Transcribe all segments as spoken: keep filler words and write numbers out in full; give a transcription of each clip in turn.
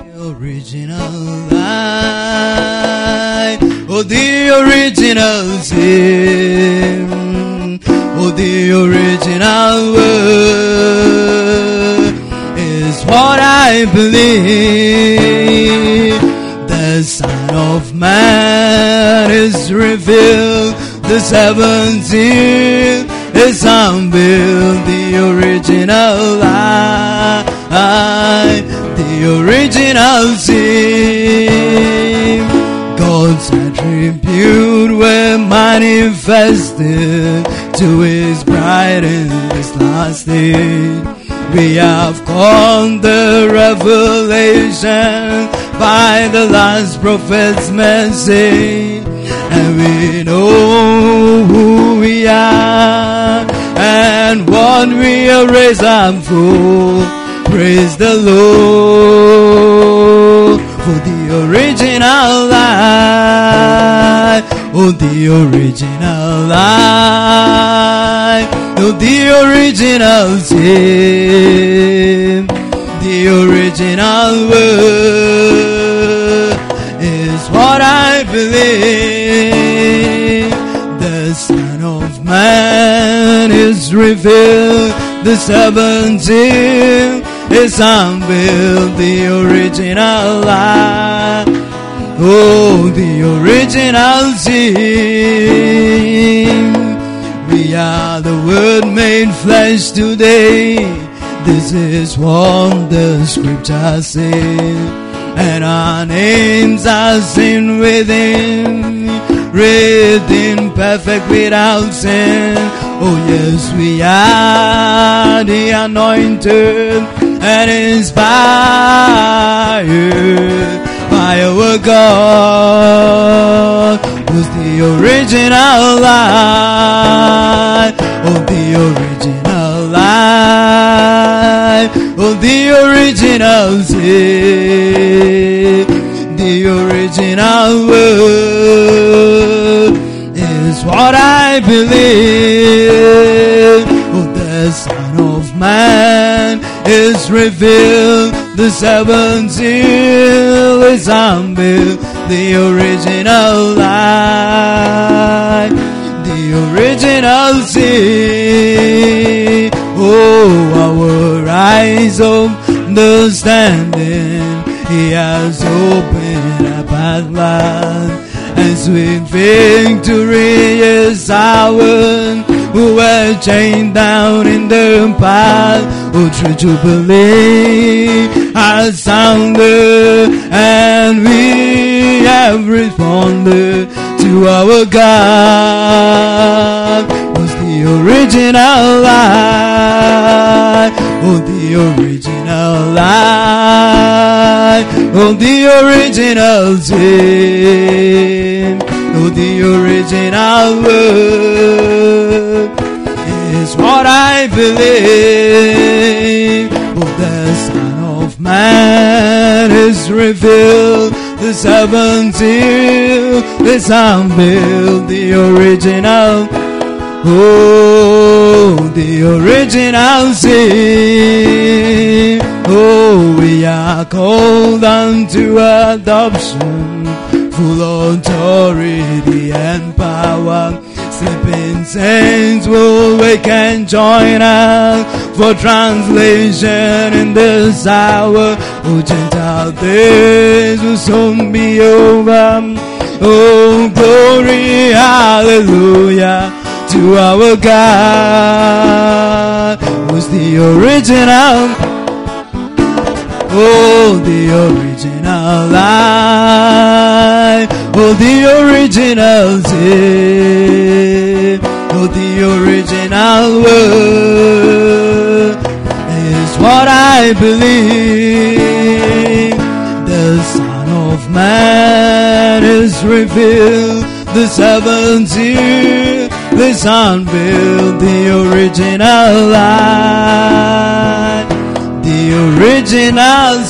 Original life, oh the original sin, oh the original word is what I believe. The Son of Man is revealed, the seventh seal is unveiled, the original life, the original sin. God's attribute were manifested to His bride in this last day. We have come the revelation by the last prophet's message, and we know who we are and what we are raised up for. Praise the Lord for the original life, oh the original life, oh the original sin, the original word is what I believe. The Son of Man is revealed, the seventh seal is unveiled, the original life, oh the original sin. We are the Word made flesh today. This is what the Scripture says, and our names are seen within, written perfect without sin. Oh yes, we are the anointed and inspired by our God, who's the original life, oh the original life, oh the original sin, the original word is what I believe. Oh, the Son of Man is revealed, the seventh seal is unveiled, the original life, the original sin. Oh, our eyes of understanding He has opened up at last, and sweet victory is ours, who were chained down in the past. Oh, true jubilee has sounded, and we have responded to our God, who's the original life, oh the original life, oh the original sin, oh the original word is what I believe. Oh, the Son of Man is revealed, the seventh seal is unveiled, the original, oh, the original sin. Oh, we are called unto adoption, full authority and power. Sleeping saints will wake and join us for translation in this hour. Oh, Gentile days will soon be over. Oh, glory, hallelujah to our God, who's the original, oh, the original life, oh, the original sin, oh, the original word is what I believe. The Son of Man is revealed, the seventh seal is unveiled, the original life, the original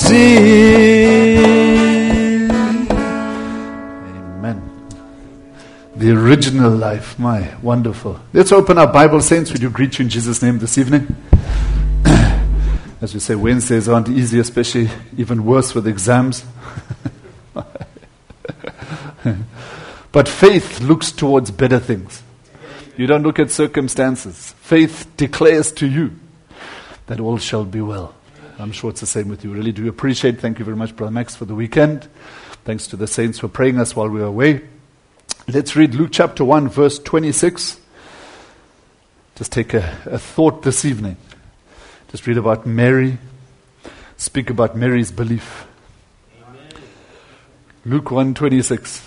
sin. Amen. The original life, my wonderful. Let's open our Bible, saints. Would you greet you in Jesus' name this evening? As we say, Wednesdays aren't easy, especially even worse with exams. But faith looks towards better things. You don't look at circumstances. Faith declares to you that all shall be well. I'm sure it's the same with you. Really do appreciate. Thank you very much, Brother Max, for the weekend. Thanks to the saints for praying us while we were away. Let's read Luke chapter one, verse twenty-six. Just take a, a thought this evening. Just read about Mary. Speak about Mary's belief. Amen. Luke one twenty-six.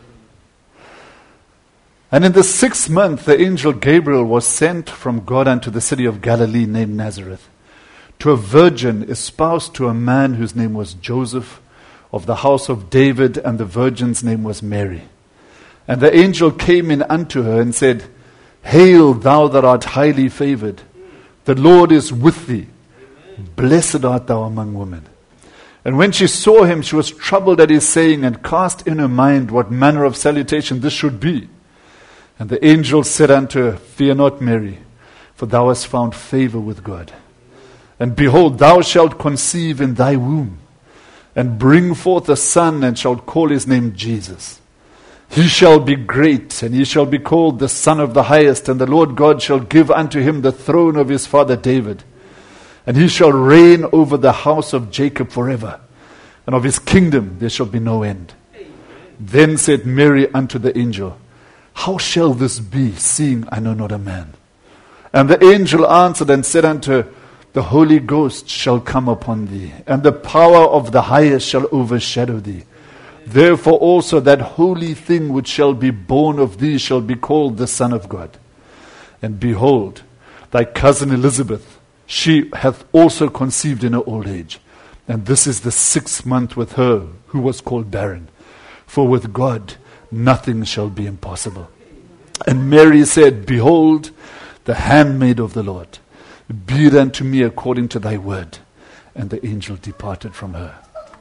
And in the sixth month the angel Gabriel was sent from God unto the city of Galilee named Nazareth, to a virgin espoused to a man whose name was Joseph, of the house of David, and the virgin's name was Mary. And the angel came in unto her and said, Hail, thou that art highly favored, the Lord is with thee. Blessed art thou among women. And when she saw him, she was troubled at his saying, and cast in her mind what manner of salutation this should be. And the angel said unto her, Fear not, Mary, for thou hast found favor with God. And behold, thou shalt conceive in thy womb, and bring forth a son, and shalt call his name Jesus. He shall be great, and he shall be called the Son of the Highest, and the Lord God shall give unto him the throne of his father David. And he shall reign over the house of Jacob forever, and of his kingdom there shall be no end. Amen. Then said Mary unto the angel, How shall this be, seeing I know not a man? And the angel answered and said unto her, The Holy Ghost shall come upon thee, and the power of the Highest shall overshadow thee. Therefore also that holy thing which shall be born of thee shall be called the Son of God. And behold, thy cousin Elizabeth, she hath also conceived in her old age. And this is the sixth month with her, who was called barren. For with God nothing shall be impossible. And Mary said, Behold, the handmaid of the Lord, be it unto me according to thy word. And the angel departed from her.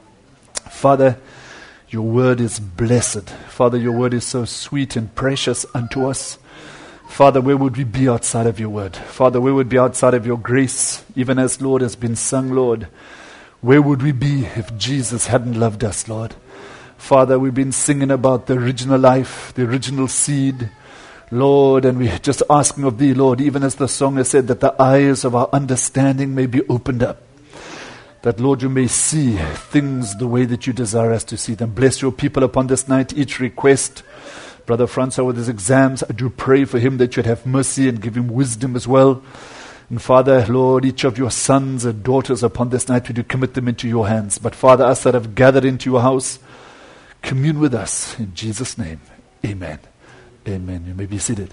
Father, your word is blessed. Father, your word is so sweet and precious unto us. Father, where would we be outside of your word? Father, where would we be outside of your grace? Even as, Lord, has been sung, Lord, where would we be if Jesus hadn't loved us, Lord? Father, we've been singing about the original life, the original seed, Lord, and we're just asking of thee, Lord, even as the song has said, that the eyes of our understanding may be opened up. That, Lord, you may see things the way that you desire us to see them. Bless your people upon this night, each request. Brother Francois with his exams, I do pray for him that you'd have mercy and give him wisdom as well. And Father, Lord, each of your sons and daughters upon this night, we do commit them into your hands. But Father, us that have gathered into your house, commune with us in Jesus' name. Amen. Amen. You may be seated.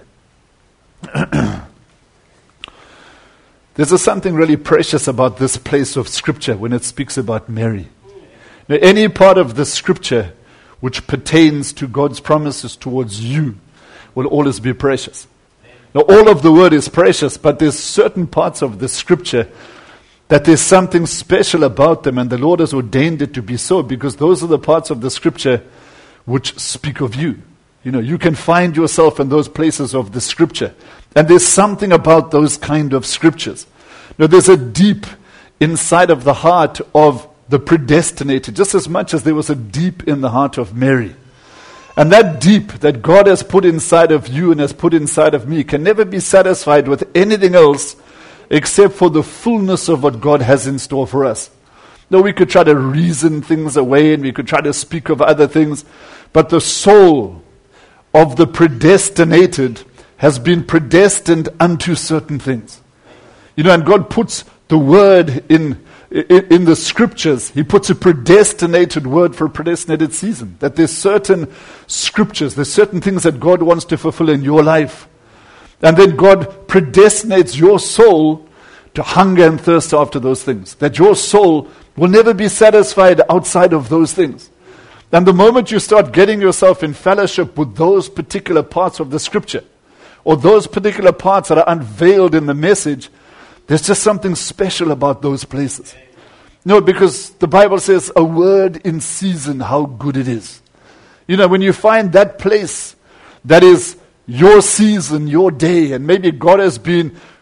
There's something really precious about this place of Scripture when it speaks about Mary. Now, any part of the Scripture which pertains to God's promises towards you will always be precious. Now, all of the Word is precious, but there's certain parts of the Scripture that there's something special about them, and the Lord has ordained it to be so, because those are the parts of the Scripture which speak of you. You know, you can find yourself in those places of the Scripture. And there's something about those kind of Scriptures. Now, there's a deep inside of the heart of the predestinated, just as much as there was a deep in the heart of Mary. And that deep that God has put inside of you and has put inside of me can never be satisfied with anything else except for the fullness of what God has in store for us. Now, we could try to reason things away and we could try to speak of other things, but the soul of the predestinated has been predestined unto certain things. You know, and God puts the word in, in in the Scriptures. He puts a predestinated word for a predestinated season. That there's certain Scriptures, there's certain things that God wants to fulfill in your life. And then God predestinates your soul to hunger and thirst after those things. That your soul will never be satisfied outside of those things. And the moment you start getting yourself in fellowship with those particular parts of the Scripture, or those particular parts that are unveiled in the message, there's just something special about those places. No, because the Bible says, a word in season, how good it is. You know, when you find that place that is your season, your day, and maybe God has been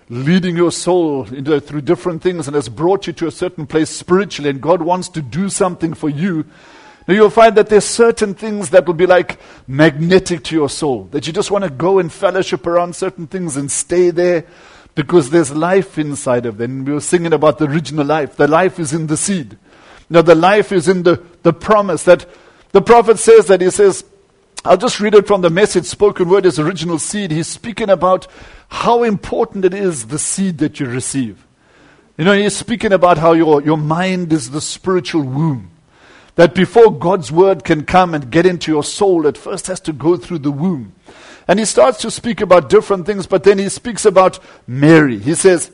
leading your soul into, through different things and has brought you to a certain place spiritually, and God wants to do something for you, now you'll find that there's certain things that will be like magnetic to your soul, that you just want to go and fellowship around certain things and stay there because there's life inside of them. We were singing about the original life. The life is in the seed. Now the life is in the, the promise that the prophet says that he says, I'll just read it from the Message spoken word as original seed. He's speaking about how important it is, the seed that you receive. You know, he's speaking about how your, your mind is the spiritual womb. That before God's word can come and get into your soul, it first has to go through the womb. And he starts to speak about different things, but then he speaks about Mary. He says,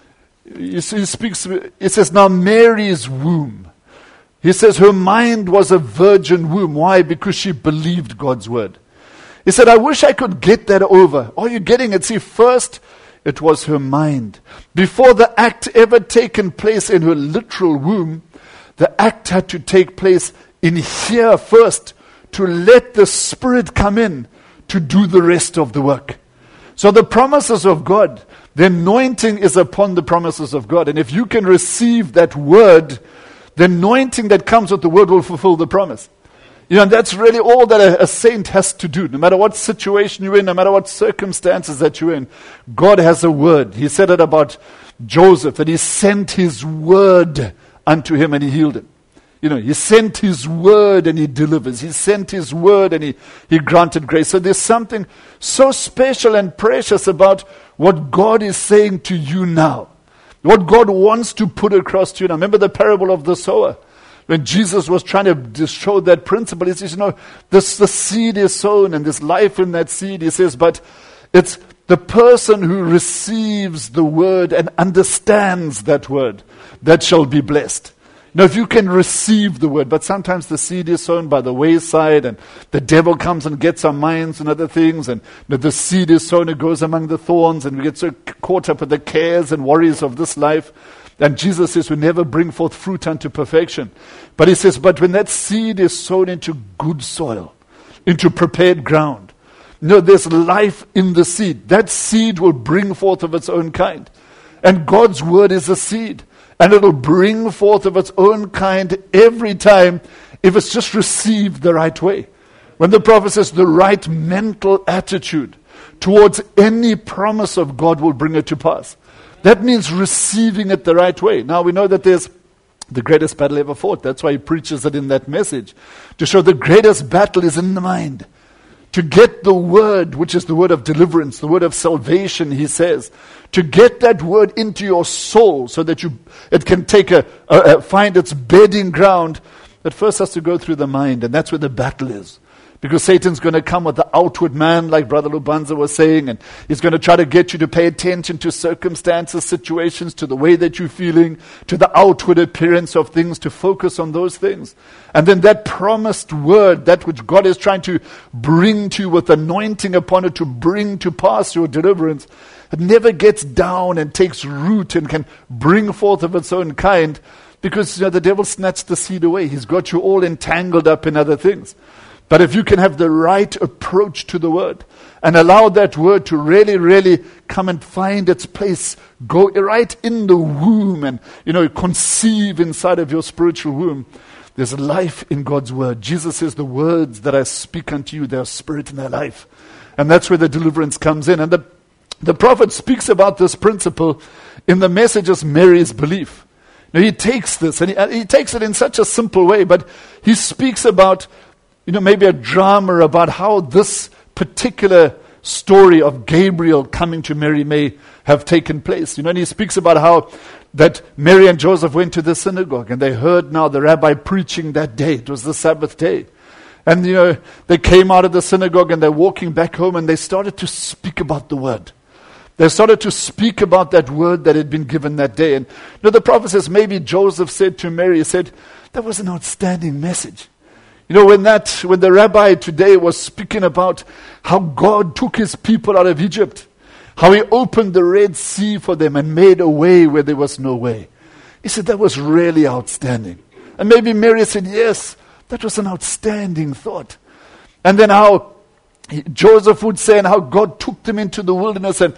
he speaks, he says, now Mary's womb. He says her mind was a virgin womb. Why? Because she believed God's word. He said, I wish I could get that over. Are you getting it? See, first, it was her mind. Before the act ever taken place in her literal womb, the act had to take place in here first to let the Spirit come in to do the rest of the work. So the promises of God, the anointing is upon the promises of God. And if you can receive that word, the anointing that comes with the word will fulfill the promise. You know, and that's really all that a, a saint has to do. No matter what situation you're in, no matter what circumstances that you're in, God has a word. He said it about Joseph, that he sent his word unto him and he healed him. You know, he sent his word and he delivers. He sent his word and he, he granted grace. So there's something so special and precious about what God is saying to you now. What God wants to put across to you now. Remember the parable of the sower? When Jesus was trying to show that principle, he says, you know, this, the seed is sown and there's life in that seed. He says, but it's the person who receives the word and understands that word that shall be blessed. Now, if you can receive the word, but sometimes the seed is sown by the wayside and the devil comes and gets our minds and other things, and you know, the seed is sown, it goes among the thorns, and we get so caught up with the cares and worries of this life. And Jesus says we never bring forth fruit unto perfection. But he says, but when that seed is sown into good soil, into prepared ground, you know, there's life in the seed. That seed will bring forth of its own kind. And God's word is a seed. And it'll bring forth of its own kind every time if it's just received the right way. When the prophet says the right mental attitude towards any promise of God will bring it to pass. That means receiving it the right way. Now we know that there's the greatest battle ever fought. That's why he preaches it in that message. To show the greatest battle is in the mind. To get the word, which is the word of deliverance, the word of salvation, he says. To get that word into your soul so that you it can take a, a, a find its bedding ground. It first has to go through the mind, and that's where the battle is. Because Satan's going to come with the outward man, like Brother Lubanza was saying, and he's going to try to get you to pay attention to circumstances, situations, to the way that you're feeling, to the outward appearance of things, to focus on those things. And then that promised word, that which God is trying to bring to you with anointing upon it to bring to pass your deliverance, it never gets down and takes root and can bring forth of its own kind, because you know, the devil snatched the seed away. He's got you all entangled up in other things. But if you can have the right approach to the word and allow that word to really, really come and find its place, go right in the womb and, you know, conceive inside of your spiritual womb, there's life in God's word. Jesus says, the words that I speak unto you, they are spirit and their life. And that's where the deliverance comes in. And the, the prophet speaks about this principle in the messages Mary's belief. Now he takes this and he, he takes it in such a simple way, but he speaks about, you know, maybe a drama about how this particular story of Gabriel coming to Mary may have taken place. You know, and he speaks about how that Mary and Joseph went to the synagogue and they heard now the rabbi preaching that day. It was the Sabbath day. And, you know, they came out of the synagogue and they're walking back home and they started to speak about the word. They started to speak about that word that had been given that day. And, you know, the prophet says maybe Joseph said to Mary, he said, that was an outstanding message. You know, when that, when the rabbi today was speaking about how God took his people out of Egypt, how he opened the Red Sea for them and made a way where there was no way. He said that was really outstanding. And maybe Mary said, yes, that was an outstanding thought. And then how Joseph would say and how God took them into the wilderness and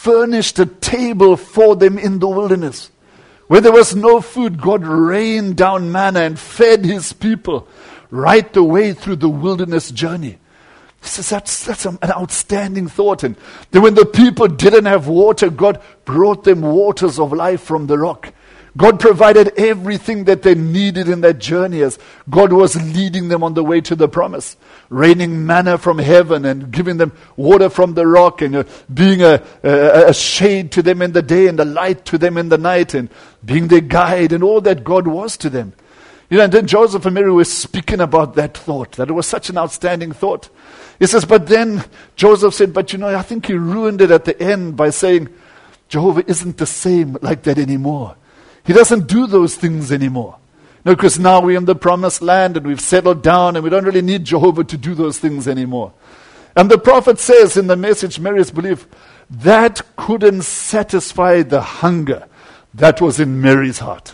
furnished a table for them in the wilderness. Where there was no food, God rained down manna and fed his people right the way through the wilderness journey. He says that's, that's an outstanding thought. And then when the people didn't have water, God brought them waters of life from the rock. God provided everything that they needed in that journey as God was leading them on the way to the promise. Raining manna from heaven and giving them water from the rock and uh, being a, a, a shade to them in the day and a light to them in the night and being their guide and all that God was to them. You know, and then Joseph and Mary were speaking about that thought, that it was such an outstanding thought. He says, but then Joseph said, but you know, I think he ruined it at the end by saying, Jehovah isn't the same like that anymore. He doesn't do those things anymore. No, because now we're in the promised land and we've settled down and we don't really need Jehovah to do those things anymore. And the prophet says in the Message, Mary's belief, that couldn't satisfy the hunger that was in Mary's heart.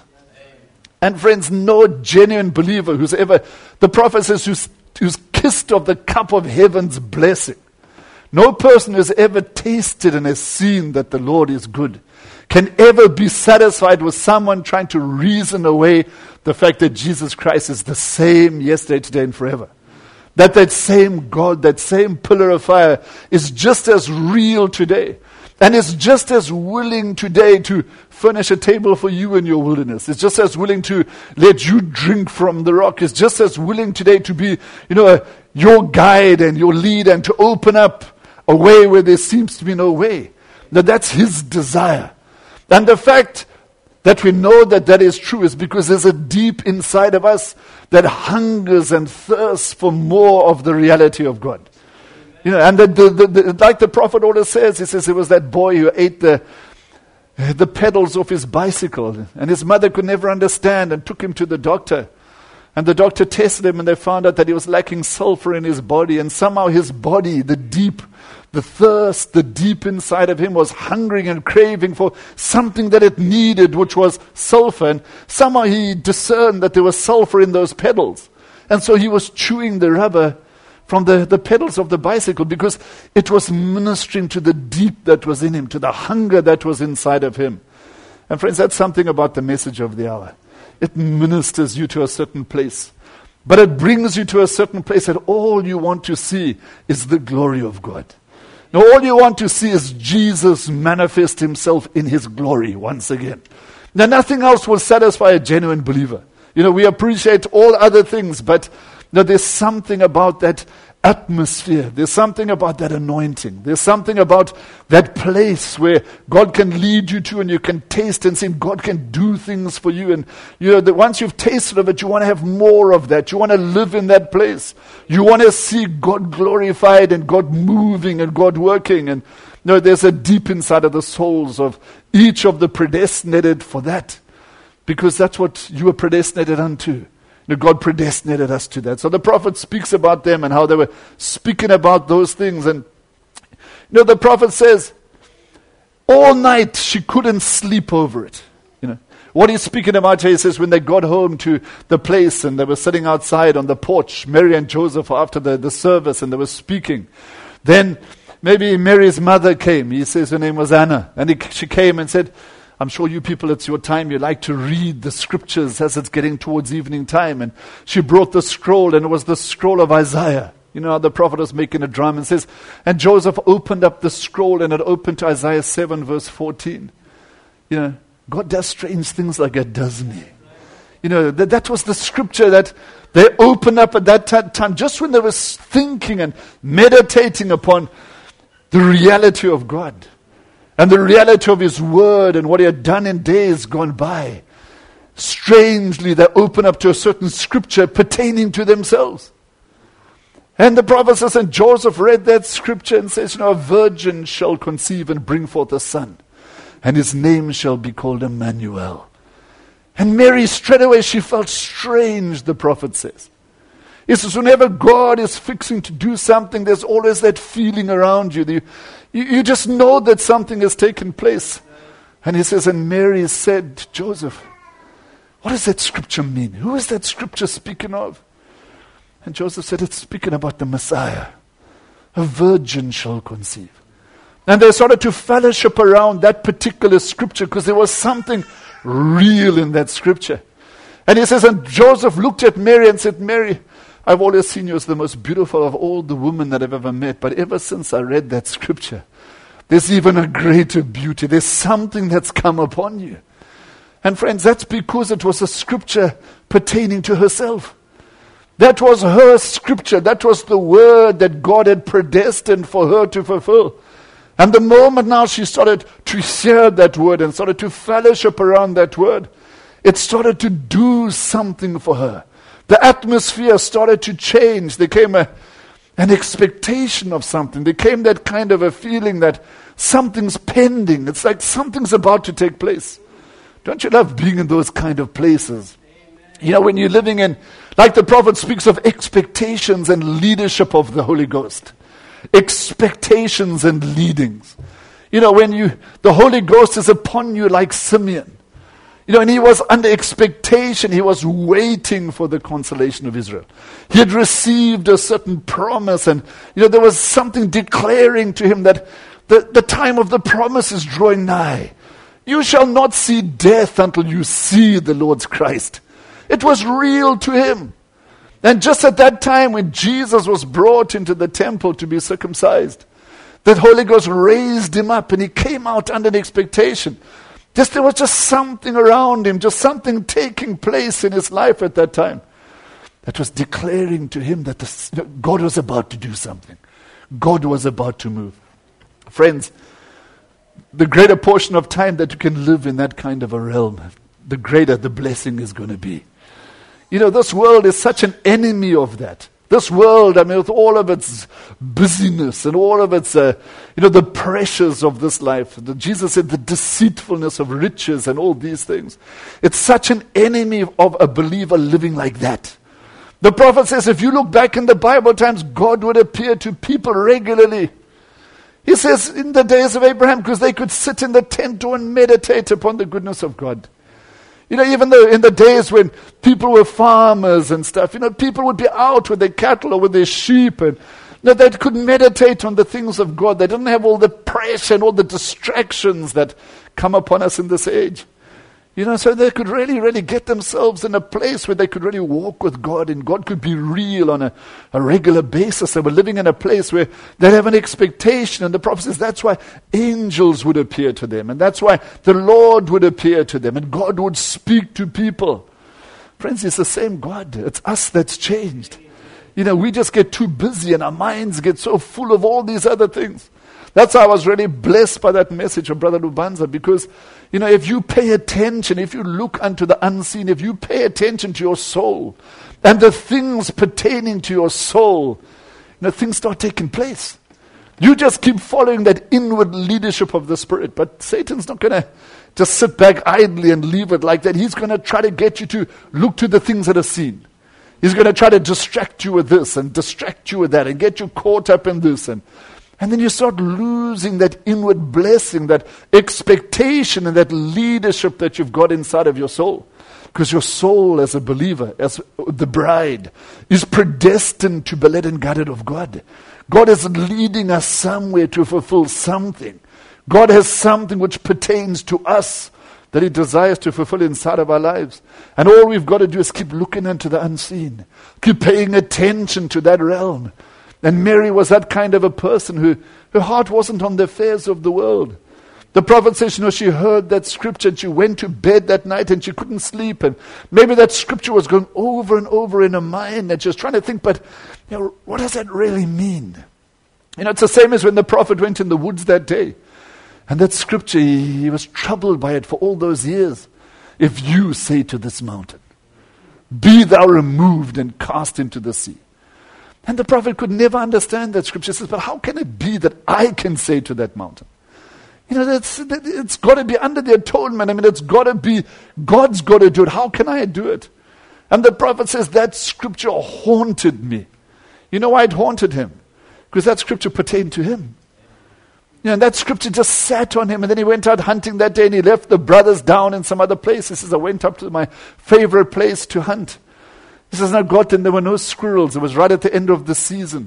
And friends, no genuine believer who's ever, the prophet says, who's, who's kissed of the cup of heaven's blessing, no person who's ever tasted and has seen that the Lord is good can ever be satisfied with someone trying to reason away the fact that Jesus Christ is the same yesterday, today, and forever. That that same God, that same pillar of fire is just as real today. And is just as willing today to furnish a table for you in your wilderness. It's just as willing to let you drink from the rock. It's just as willing today to be, you know, a, your guide and your lead and to open up a way where there seems to be no way. That that's his desire. And the fact that we know that that is true is because there's a deep inside of us that hungers and thirsts for more of the reality of God. You know, and the, the, the, the, like the prophet always says, he says it was that boy who ate the the pedals off his bicycle, and his mother could never understand and took him to the doctor. And the doctor tested him and they found out that he was lacking sulfur in his body, and somehow his body, the deep, the thirst, the deep inside of him was hungering and craving for something that it needed, which was sulfur. And somehow he discerned that there was sulfur in those pedals. And so he was chewing the rubber from the, the pedals of the bicycle because it was ministering to the deep that was in him, to the hunger that was inside of him. And friends, that's something about the message of the hour. It ministers you to a certain place. But it brings you to a certain place that all you want to see is the glory of God. Now all you want to see is Jesus manifest himself in his glory once again. Now nothing else will satisfy a genuine believer. You know, we appreciate all other things, but now there's something about that atmosphere. There's something about that anointing. There's something about that place where God can lead you to and you can taste and see God can do things for you. And you know that once you've tasted of it, you want to have more of that. You want to live in that place. You want to see God glorified and God moving and God working. And you know, there's a deep inside of the souls of each of the predestinated for that. Because that's what you were predestinated unto. You know, God predestinated us to that. So the prophet speaks about them and how they were speaking about those things. And you know, the prophet says, all night she couldn't sleep over it. You know, what he's speaking about here, he says, when they got home to the place and they were sitting outside on the porch, Mary and Joseph after the, the service, and they were speaking. Then maybe Mary's mother came. He says her name was Anna. And he, she came and said, I'm sure you people, it's your time. You like to read the scriptures as it's getting towards evening time. And she brought the scroll, and it was the scroll of Isaiah. You know how the prophet was making a drum and says, and Joseph opened up the scroll and it opened to Isaiah seven verse fourteen. You know, God does strange things like that, doesn't he? You know, that, that was the scripture that they opened up at that t- time, just when they were thinking and meditating upon the reality of God. And the reality of his word and what he had done in days gone by. Strangely, they open up to a certain scripture pertaining to themselves. And the prophet says, and Joseph read that scripture and says, you know, a virgin shall conceive and bring forth a son, and his name shall be called Emmanuel. And Mary, straight away, she felt strange, the prophet says. He says, whenever God is fixing to do something, there's always that feeling around you. The, you, you just know that something has taken place. And he says, and Mary said, Joseph, what does that scripture mean? Who is that scripture speaking of? And Joseph said, it's speaking about the Messiah. A virgin shall conceive. And they started to fellowship around that particular scripture because there was something real in that scripture. And he says, and Joseph looked at Mary and said, Mary, I've always seen you as the most beautiful of all the women that I've ever met. But ever since I read that scripture, there's even a greater beauty. There's something that's come upon you. And friends, that's because it was a scripture pertaining to herself. That was her scripture. That was the word that God had predestined for her to fulfill. And the moment now she started to share that word and started to fellowship around that word, it started to do something for her. The atmosphere started to change. There came a, an expectation of something. There came that kind of a feeling that something's pending. It's like something's about to take place. Don't you love being in those kind of places? You know, when you're living in, like the prophet speaks of expectations and leadership of the Holy Ghost. Expectations and leadings. You know, when you, the Holy Ghost is upon you like Simeon. You know, and he was under expectation. He was waiting for the consolation of Israel. He had received a certain promise, and, you know, there was something declaring to him that the, the time of the promise is drawing nigh. You shall not see death until you see the Lord's Christ. It was real to him. And just at that time when Jesus was brought into the temple to be circumcised, the Holy Ghost raised him up and he came out under an expectation. Just there was just something around him, just something taking place in his life at that time that was declaring to him that the, God was about to do something. God was about to move. Friends, the greater portion of time that you can live in that kind of a realm, the greater the blessing is going to be. You know, this world is such an enemy of that. This world, I mean, with all of its busyness and all of its, uh, you know, the pressures of this life. The, Jesus said the deceitfulness of riches and all these things. It's such an enemy of a believer living like that. The prophet says if you look back in the Bible times, God would appear to people regularly. He says in the days of Abraham, because they could sit in the tent door and meditate upon the goodness of God. You know, even though in the days when people were farmers and stuff, you know, people would be out with their cattle or with their sheep, and you know, they could meditate on the things of God. They didn't have all the pressure and all the distractions that come upon us in this age. You know, so they could really, really get themselves in a place where they could really walk with God, and God could be real on a, a regular basis. They were living in a place where they have an expectation, and the prophet says that's why angels would appear to them, and that's why the Lord would appear to them, and God would speak to people. Friends, it's the same God. It's us that's changed. You know, we just get too busy, and our minds get so full of all these other things. That's how I was really blessed by that message of Brother Lubanza, because, you know, if you pay attention, if you look unto the unseen, if you pay attention to your soul and the things pertaining to your soul, you know, things start taking place. You just keep following that inward leadership of the Spirit. But Satan's not going to just sit back idly and leave it like that. He's going to try to get you to look to the things that are seen. He's going to try to distract you with this and distract you with that and get you caught up in this, and And then you start losing that inward blessing, that expectation and that leadership that you've got inside of your soul. Because your soul as a believer, as the bride, is predestined to be led and guided of God. God is leading us somewhere to fulfill something. God has something which pertains to us that He desires to fulfill inside of our lives. And all we've got to do is keep looking into the unseen. Keep paying attention to that realm. And Mary was that kind of a person who, her heart wasn't on the affairs of the world. The prophet says, you know, she heard that scripture and she went to bed that night and she couldn't sleep. And maybe that scripture was going over and over in her mind and she was trying to think, but, you know, what does that really mean? You know, it's the same as when the prophet went in the woods that day. And that scripture, he, he was troubled by it for all those years. If you say to this mountain, be thou removed and cast into the sea. And the prophet could never understand that scripture. He says, but how can it be that I can say to that mountain? You know, that's, that, it's got to be under the atonement. I mean, it's got to be, God's got to do it. How can I do it? And the prophet says, that scripture haunted me. You know why it haunted him? Because that scripture pertained to him. You know, and that scripture just sat on him, and then he went out hunting that day, and he left the brothers down in some other place. He says, I went up to my favorite place to hunt. He says, now God, and there were no squirrels. It was right at the end of the season.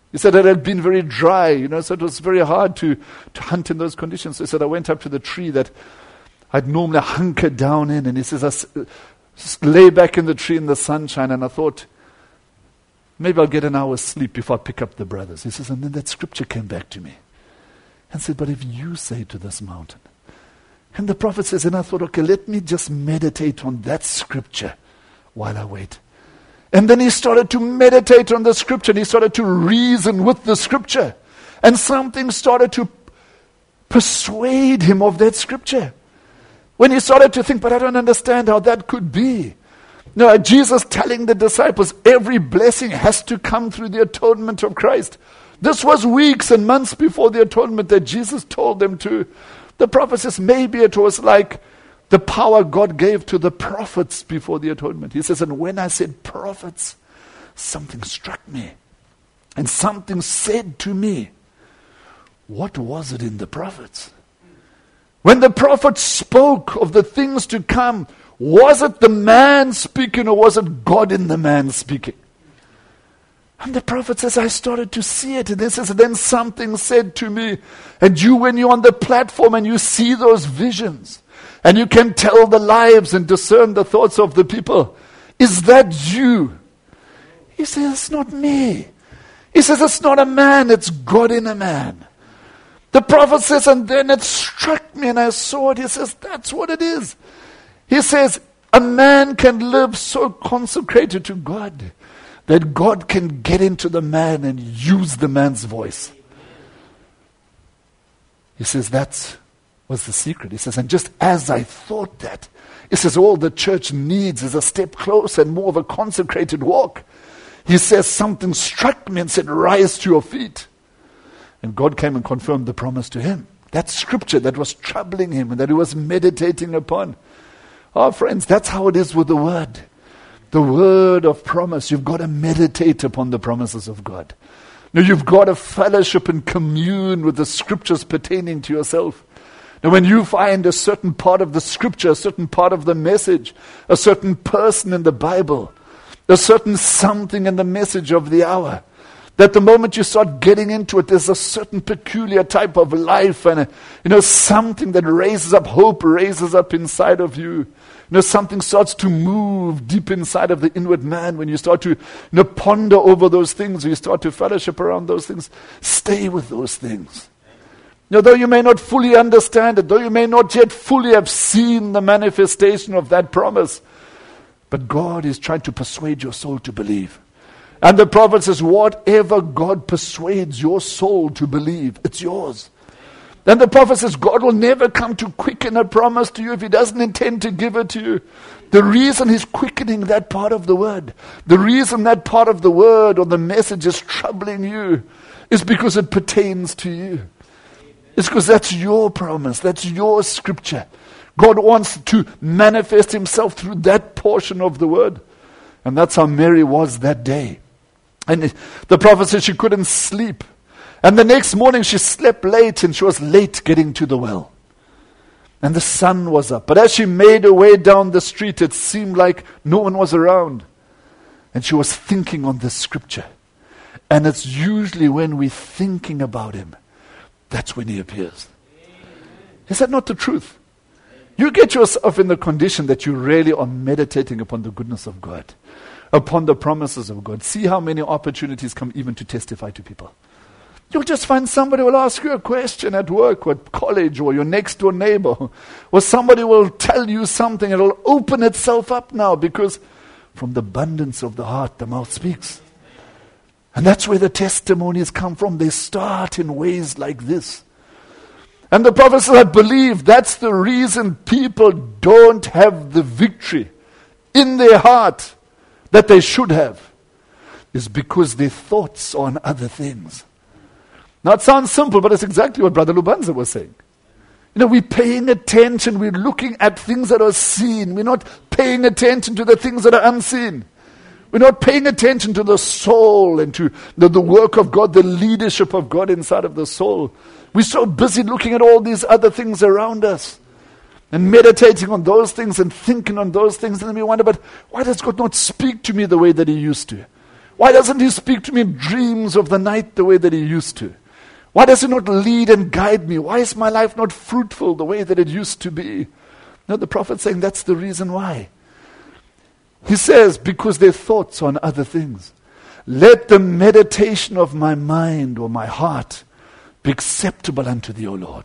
He said it had been very dry, you know, so it was very hard to, to hunt in those conditions. So he said, I went up to the tree that I'd normally hunker down in, and he says, I s- s- lay back in the tree in the sunshine, and I thought, maybe I'll get an hour's sleep before I pick up the brothers. He says, and then that scripture came back to me and said, but if you say to this mountain, and the prophet says, and I thought, okay, let me just meditate on that scripture while I wait. And then he started to meditate on the scripture, and he started to reason with the scripture. And something started to persuade him of that scripture. When he started to think, but I don't understand how that could be. No, Jesus telling the disciples, every blessing has to come through the atonement of Christ. This was weeks and months before the atonement that Jesus told them to. The prophet says, maybe it was like the power God gave to the prophets before the atonement. He says, and when I said prophets, something struck me. And something said to me, what was it in the prophets? When the prophets spoke of the things to come, was it the man speaking or was it God in the man speaking? And the prophet says, I started to see it. And he says, then something said to me, and you, when you're on the platform and you see those visions, and you can tell the lives and discern the thoughts of the people, is that you? He says, it's not me. He says, it's not a man, it's God in a man. The prophet says, and then it struck me and I saw it. He says, that's what it is. He says, a man can live so consecrated to God that God can get into the man and use the man's voice. He says, that's was the secret. He says, and just as I thought that, he says, all the church needs is a step closer and more of a consecrated walk. He says, something struck me and said, rise to your feet. And God came and confirmed the promise to him. That scripture that was troubling him and that he was meditating upon. Oh, friends, that's how it is with the word. The word of promise. You've got to meditate upon the promises of God. Now, you've got to fellowship and commune with the scriptures pertaining to yourself. Now, when you find a certain part of the scripture, a certain part of the message, a certain person in the Bible, a certain something in the message of the hour, that the moment you start getting into it, there's a certain peculiar type of life and, a, you know, something that raises up hope, raises up inside of you. You know, something starts to move deep inside of the inward man when you start to, you know, ponder over those things, or you start to fellowship around those things. Stay with those things. You know, though you may not fully understand it, though you may not yet fully have seen the manifestation of that promise, but God is trying to persuade your soul to believe. And the prophet says, whatever God persuades your soul to believe, it's yours. Then the prophet says, God will never come to quicken a promise to you if he doesn't intend to give it to you. The reason he's quickening that part of the word, the reason that part of the word or the message is troubling you, is because it pertains to you. It's because that's your promise. That's your scripture. God wants to manifest himself through that portion of the word. And that's how Mary was that day. And the prophet said she couldn't sleep. And the next morning she slept late and she was late getting to the well. And the sun was up. But as she made her way down the street, it seemed like no one was around. And she was thinking on this scripture. And it's usually when we're thinking about him, that's when he appears. Is that not the truth? You get yourself in the condition that you really are meditating upon the goodness of God, upon the promises of God. See how many opportunities come even to testify to people. You'll just find somebody will ask you a question at work or at college or your next door neighbor, or somebody will tell you something. It'll open itself up now because from the abundance of the heart, the mouth speaks. And that's where the testimonies come from. They start in ways like this. And the prophet said, I believe that's the reason people don't have the victory in their heart that they should have, is because their thoughts are on other things. Now it sounds simple, but it's exactly what Brother Lubanza was saying. You know, we're paying attention, we're looking at things that are seen. We're not paying attention to the things that are unseen. We're not paying attention to the soul and to the, the work of God, the leadership of God inside of the soul. We're so busy looking at all these other things around us and meditating on those things and thinking on those things. And then we wonder, but why does God not speak to me the way that he used to? Why doesn't he speak to me in dreams of the night the way that he used to? Why does he not lead and guide me? Why is my life not fruitful the way that it used to be? No, the prophet's saying that's the reason why. He says, because their thoughts are on other things. Let the meditation of my mind or my heart be acceptable unto thee, O Lord.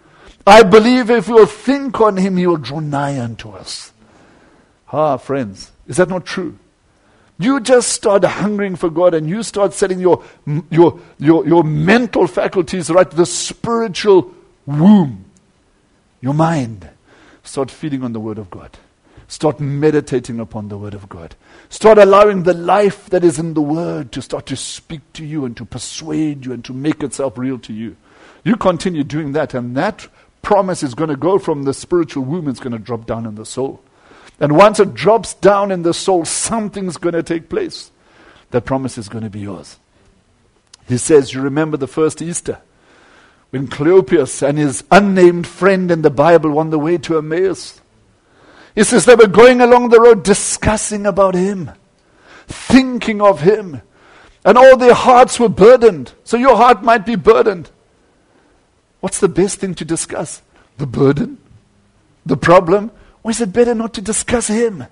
I believe if we will think on him, he will draw nigh unto us. Ah, friends, is that not true? You just start hungering for God and you start setting your, your, your, your mental faculties right, the spiritual womb, your mind. Start feeding on the Word of God. Start meditating upon the Word of God. Start allowing the life that is in the Word to start to speak to you and to persuade you and to make itself real to you. You continue doing that, and that promise is going to go from the spiritual womb, it's going to drop down in the soul. And once it drops down in the soul, something's going to take place. That promise is going to be yours. He says, you remember the first Easter, when Cleopas and his unnamed friend in the Bible were on the way to Emmaus. He says they were going along the road discussing about him, thinking of him, and all their hearts were burdened. So your heart might be burdened. What's the best thing to discuss? The burden? The problem? Or is it better not to discuss him?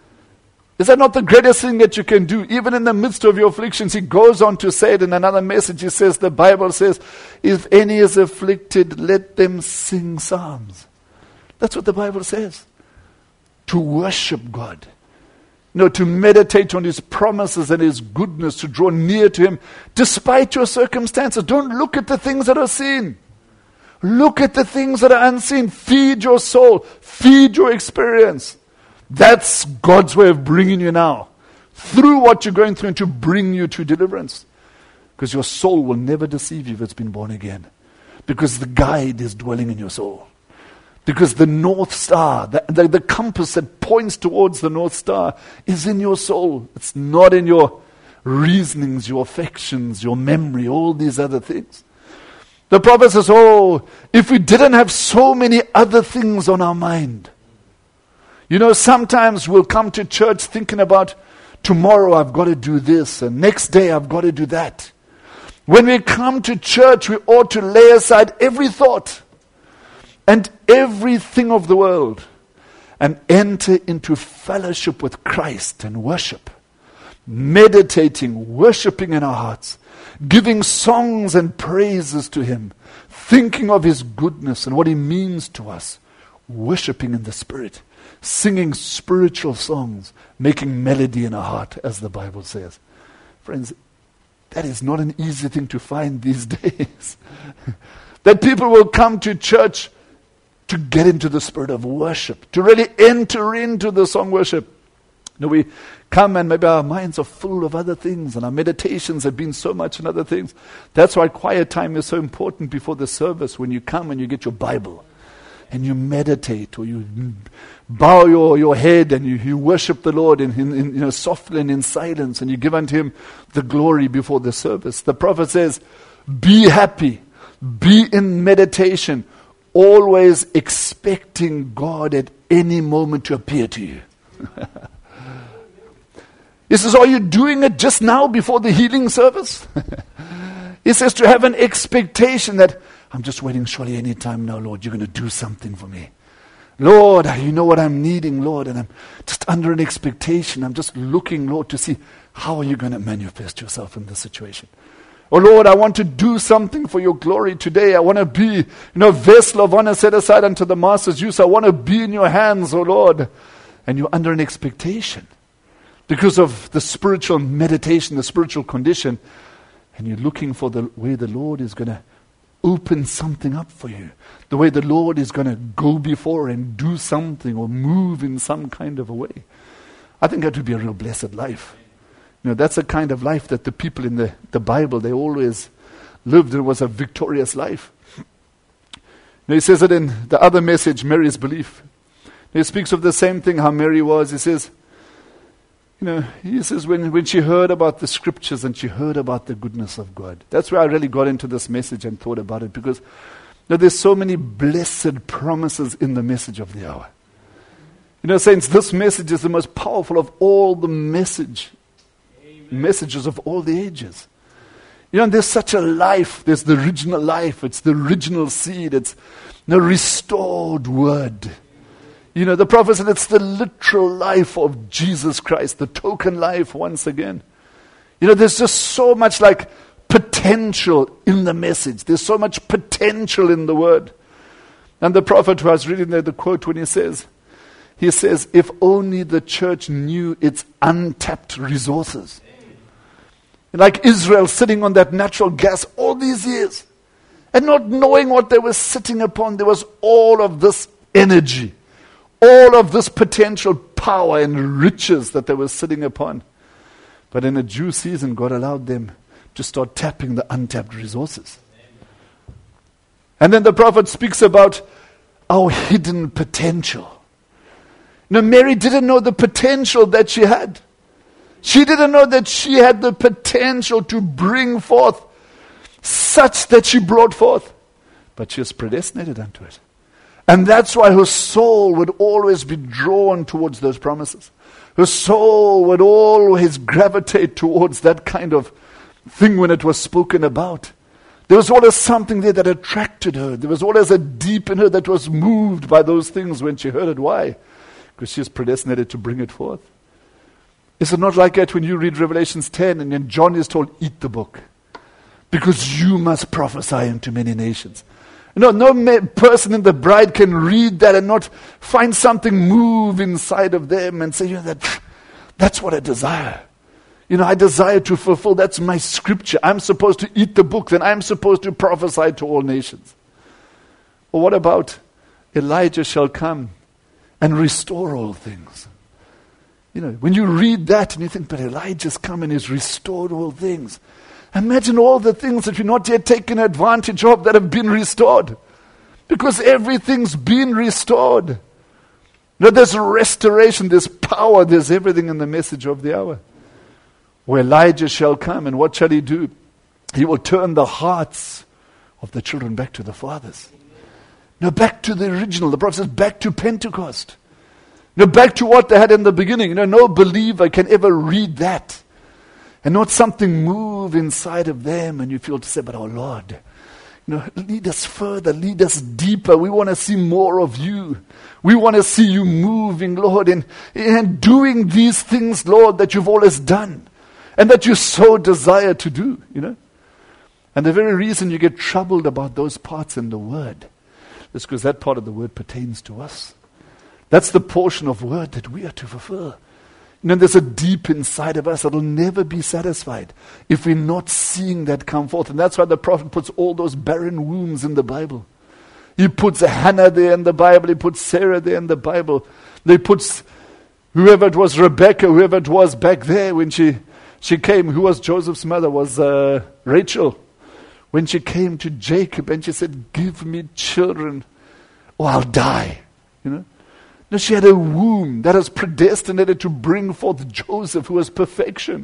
Is that not the greatest thing that you can do? Even in the midst of your afflictions, he goes on to say it in another message. He says, the Bible says, if any is afflicted, let them sing psalms. That's what the Bible says. To worship God. No, to meditate on his promises and his goodness, to draw near to him, despite your circumstances. Don't look at the things that are seen. Look at the things that are unseen. Feed your soul. Feed your experience. That's God's way of bringing you now. Through what you're going through and to bring you to deliverance. Because your soul will never deceive you if it's been born again. Because the guide is dwelling in your soul. Because the North Star, the, the, the compass that points towards the North Star is in your soul. It's not in your reasonings, your affections, your memory, all these other things. The prophet says, oh, if we didn't have so many other things on our mind. You know, sometimes we'll come to church thinking about tomorrow I've got to do this and next day I've got to do that. When we come to church, we ought to lay aside every thought and everything of the world and enter into fellowship with Christ and worship. Meditating, worshiping in our hearts, giving songs and praises to him, thinking of his goodness and what he means to us, worshiping in the Spirit, singing spiritual songs, making melody in our heart, as the Bible says. Friends, that is not an easy thing to find these days. That people will come to church to get into the spirit of worship, to really enter into the song worship. You know, we come and maybe our minds are full of other things and our meditations have been so much in other things. That's why quiet time is so important before the service, when you come and you get your Bible and you meditate, or you bow your, your head and you, you worship the Lord in, in, in, you know, softly and in silence, and you give unto him the glory before the service. The prophet says, be happy, be in meditation, always expecting God at any moment to appear to you. He says, are you doing it just now before the healing service? He says to have an expectation that I'm just waiting, surely any time now, Lord, you're going to do something for me. Lord, you know what I'm needing, Lord, and I'm just under an expectation. I'm just looking, Lord, to see how are you going to manifest yourself in this situation. Oh, Lord, I want to do something for your glory today. I want to be, you know, vessel of honor set aside unto the master's use. I want to be in your hands, oh Lord. And you're under an expectation because of the spiritual meditation, the spiritual condition, and you're looking for the way the Lord is going to open something up for you, the way the Lord is going to go before and do something or move in some kind of a way. I think that would be a real blessed life. You know, that's the kind of life that the people in the, the Bible, they always lived. It was a victorious life. Now, he says it in the other message, Mary's belief. He speaks of the same thing, how Mary was. He says, you know, he says when, when she heard about the scriptures and she heard about the goodness of God. That's where I really got into this message and thought about it, because you know, there's so many blessed promises in the message of the hour. You know, saints, this message is the most powerful of all the message Amen. messages of all the ages. You know, and there's such a life. There's the original life. It's the original seed. It's the restored word. You know, the prophet said it's the literal life of Jesus Christ, the token life once again. You know, there's just so much like potential in the message. There's so much potential in the word. And the prophet who I was reading there, the quote when he says, he says, if only the church knew its untapped resources. Like Israel sitting on that natural gas all these years and not knowing what they were sitting upon. There was all of this energy, all of this potential power and riches that they were sitting upon. But in a due season, God allowed them to start tapping the untapped resources. And then the prophet speaks about our hidden potential. Now, Mary didn't know the potential that she had. She didn't know that she had the potential to bring forth such that she brought forth. But she was predestinated unto it. And that's why her soul would always be drawn towards those promises. Her soul would always gravitate towards that kind of thing when it was spoken about. There was always something there that attracted her. There was always a deep in her that was moved by those things when she heard it. Why? Because she is predestinated to bring it forth. Is it not like that when you read Revelations ten and then John is told, eat the book, because you must prophesy unto many nations? No, no ma- person in the bride can read that and not find something move inside of them and say, you know, that, that's what I desire. You know, I desire to fulfill, that's my scripture. I'm supposed to eat the book, then I'm supposed to prophesy to all nations. Or what about Elijah shall come and restore all things? You know, when you read that and you think, but Elijah's come and he's restored all things. Imagine all the things that we've not yet taken advantage of that have been restored. Because everything's been restored. You know, there's restoration, there's power, there's everything in the message of the hour. Where Elijah shall come, and what shall he do? He will turn the hearts of the children back to the fathers. No, back to the original. The prophet says back to Pentecost. No, back to what they had in the beginning. You know, no believer can ever read that and not something move inside of them, and you feel to say, but oh Lord, you know, lead us further, lead us deeper. We want to see more of you. We want to see you moving, Lord, and, and doing these things, Lord, that you've always done and that you so desire to do, you know. And the very reason you get troubled about those parts in the Word is because that part of the Word pertains to us. That's the portion of Word that we are to fulfill. You know, there's a deep inside of us that will never be satisfied if we're not seeing that come forth. And that's why the prophet puts all those barren wombs in the Bible. He puts Hannah there in the Bible. He puts Sarah there in the Bible. He puts whoever it was, Rebecca, whoever it was back there when she, she came. Who was Joseph's mother? Was uh, Rachel. When she came to Jacob and she said, give me children or I'll die. You know. No, she had a womb that was predestinated to bring forth Joseph, who was perfection.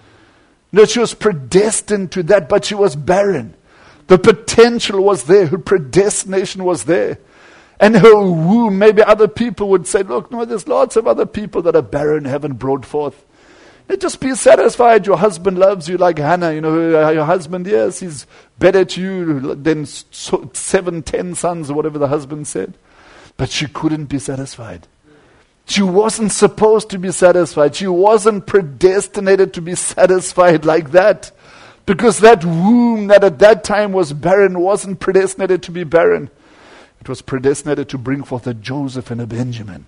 No, she was predestined to that, but she was barren. The potential was there. Her predestination was there. And her womb, maybe other people would say, look, no, there's lots of other people that are barren, haven't brought forth. You just be satisfied. Your husband loves you like Hannah. You know, your husband, yes, he's better to you than seven, ten sons, or whatever the husband said. But she couldn't be satisfied. She wasn't supposed to be satisfied. She wasn't predestinated to be satisfied like that. Because that womb that at that time was barren wasn't predestinated to be barren. It was predestinated to bring forth a Joseph and a Benjamin.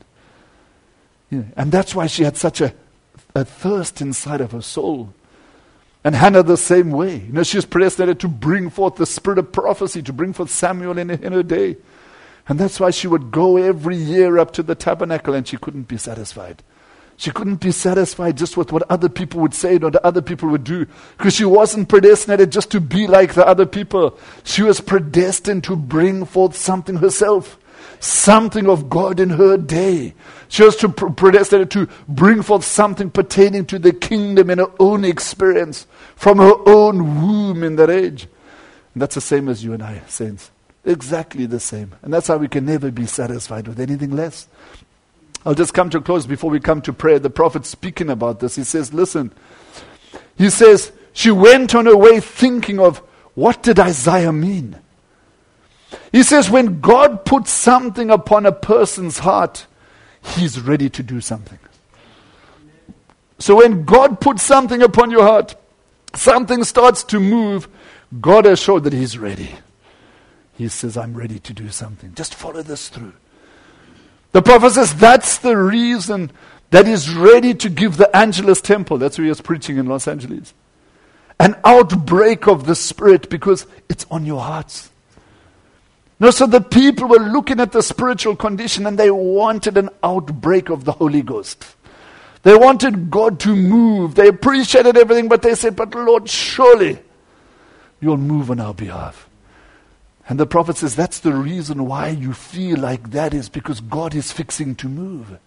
Yeah. And that's why she had such a, a thirst inside of her soul. And Hannah the same way. You know, she was predestinated to bring forth the spirit of prophecy, to bring forth Samuel in, in her day. And that's why she would go every year up to the tabernacle and she couldn't be satisfied. She couldn't be satisfied just with what other people would say or what other people would do. Because she wasn't predestinated just to be like the other people. She was predestined to bring forth something herself. Something of God in her day. She was to predestinated to bring forth something pertaining to the kingdom in her own experience. From her own womb in that age. And that's the same as you and I, saints. Exactly the same. And that's how we can never be satisfied with anything less. I'll just come to a close before we come to prayer. The prophet's speaking about this. He says, listen, He says, she went on her way thinking of, what did Isaiah mean? He says, when God puts something upon a person's heart, He's ready to do something. So when God puts something upon your heart, something starts to move, God has showed that He's ready. He says, I'm ready to do something. Just follow this through. The prophet says that's the reason that He's ready to give the Angelus Temple, that's where he was preaching in Los Angeles, an outbreak of the Spirit, because it's on your hearts. No, so the people were looking at the spiritual condition and they wanted an outbreak of the Holy Ghost. They wanted God to move. They appreciated everything, but they said, but Lord, surely you'll move on our behalf. And the prophet says that's the reason why you feel like that is because God is fixing to move.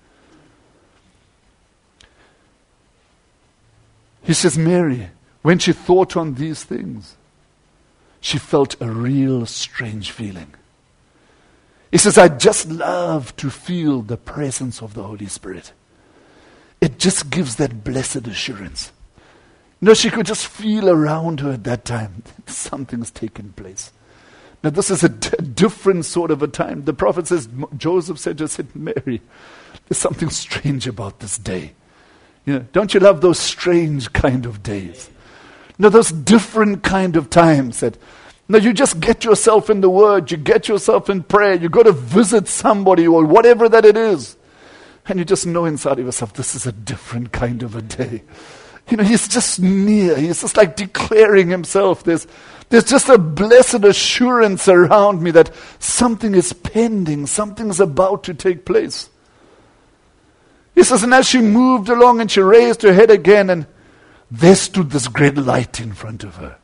He says, Mary, when she thought on these things, she felt a real strange feeling. He says, I just love to feel the presence of the Holy Spirit. It just gives that blessed assurance. You know, she could just feel around her at that time, something's taken place. Now this is a d- different sort of a time. The prophet says, Joseph said to her, said, Mary, there's something strange about this day. You know, don't you love those strange kind of days? You know, those different kind of times that, no, you just get yourself in the Word, you get yourself in prayer, you go to visit somebody or whatever that it is. And you just know inside of yourself, this is a different kind of a day. You know, He's just near. He's just like declaring Himself. There's, there's just a blessed assurance around me that something is pending, something's about to take place. He says, and as she moved along and she raised her head again, and there stood this great light in front of her.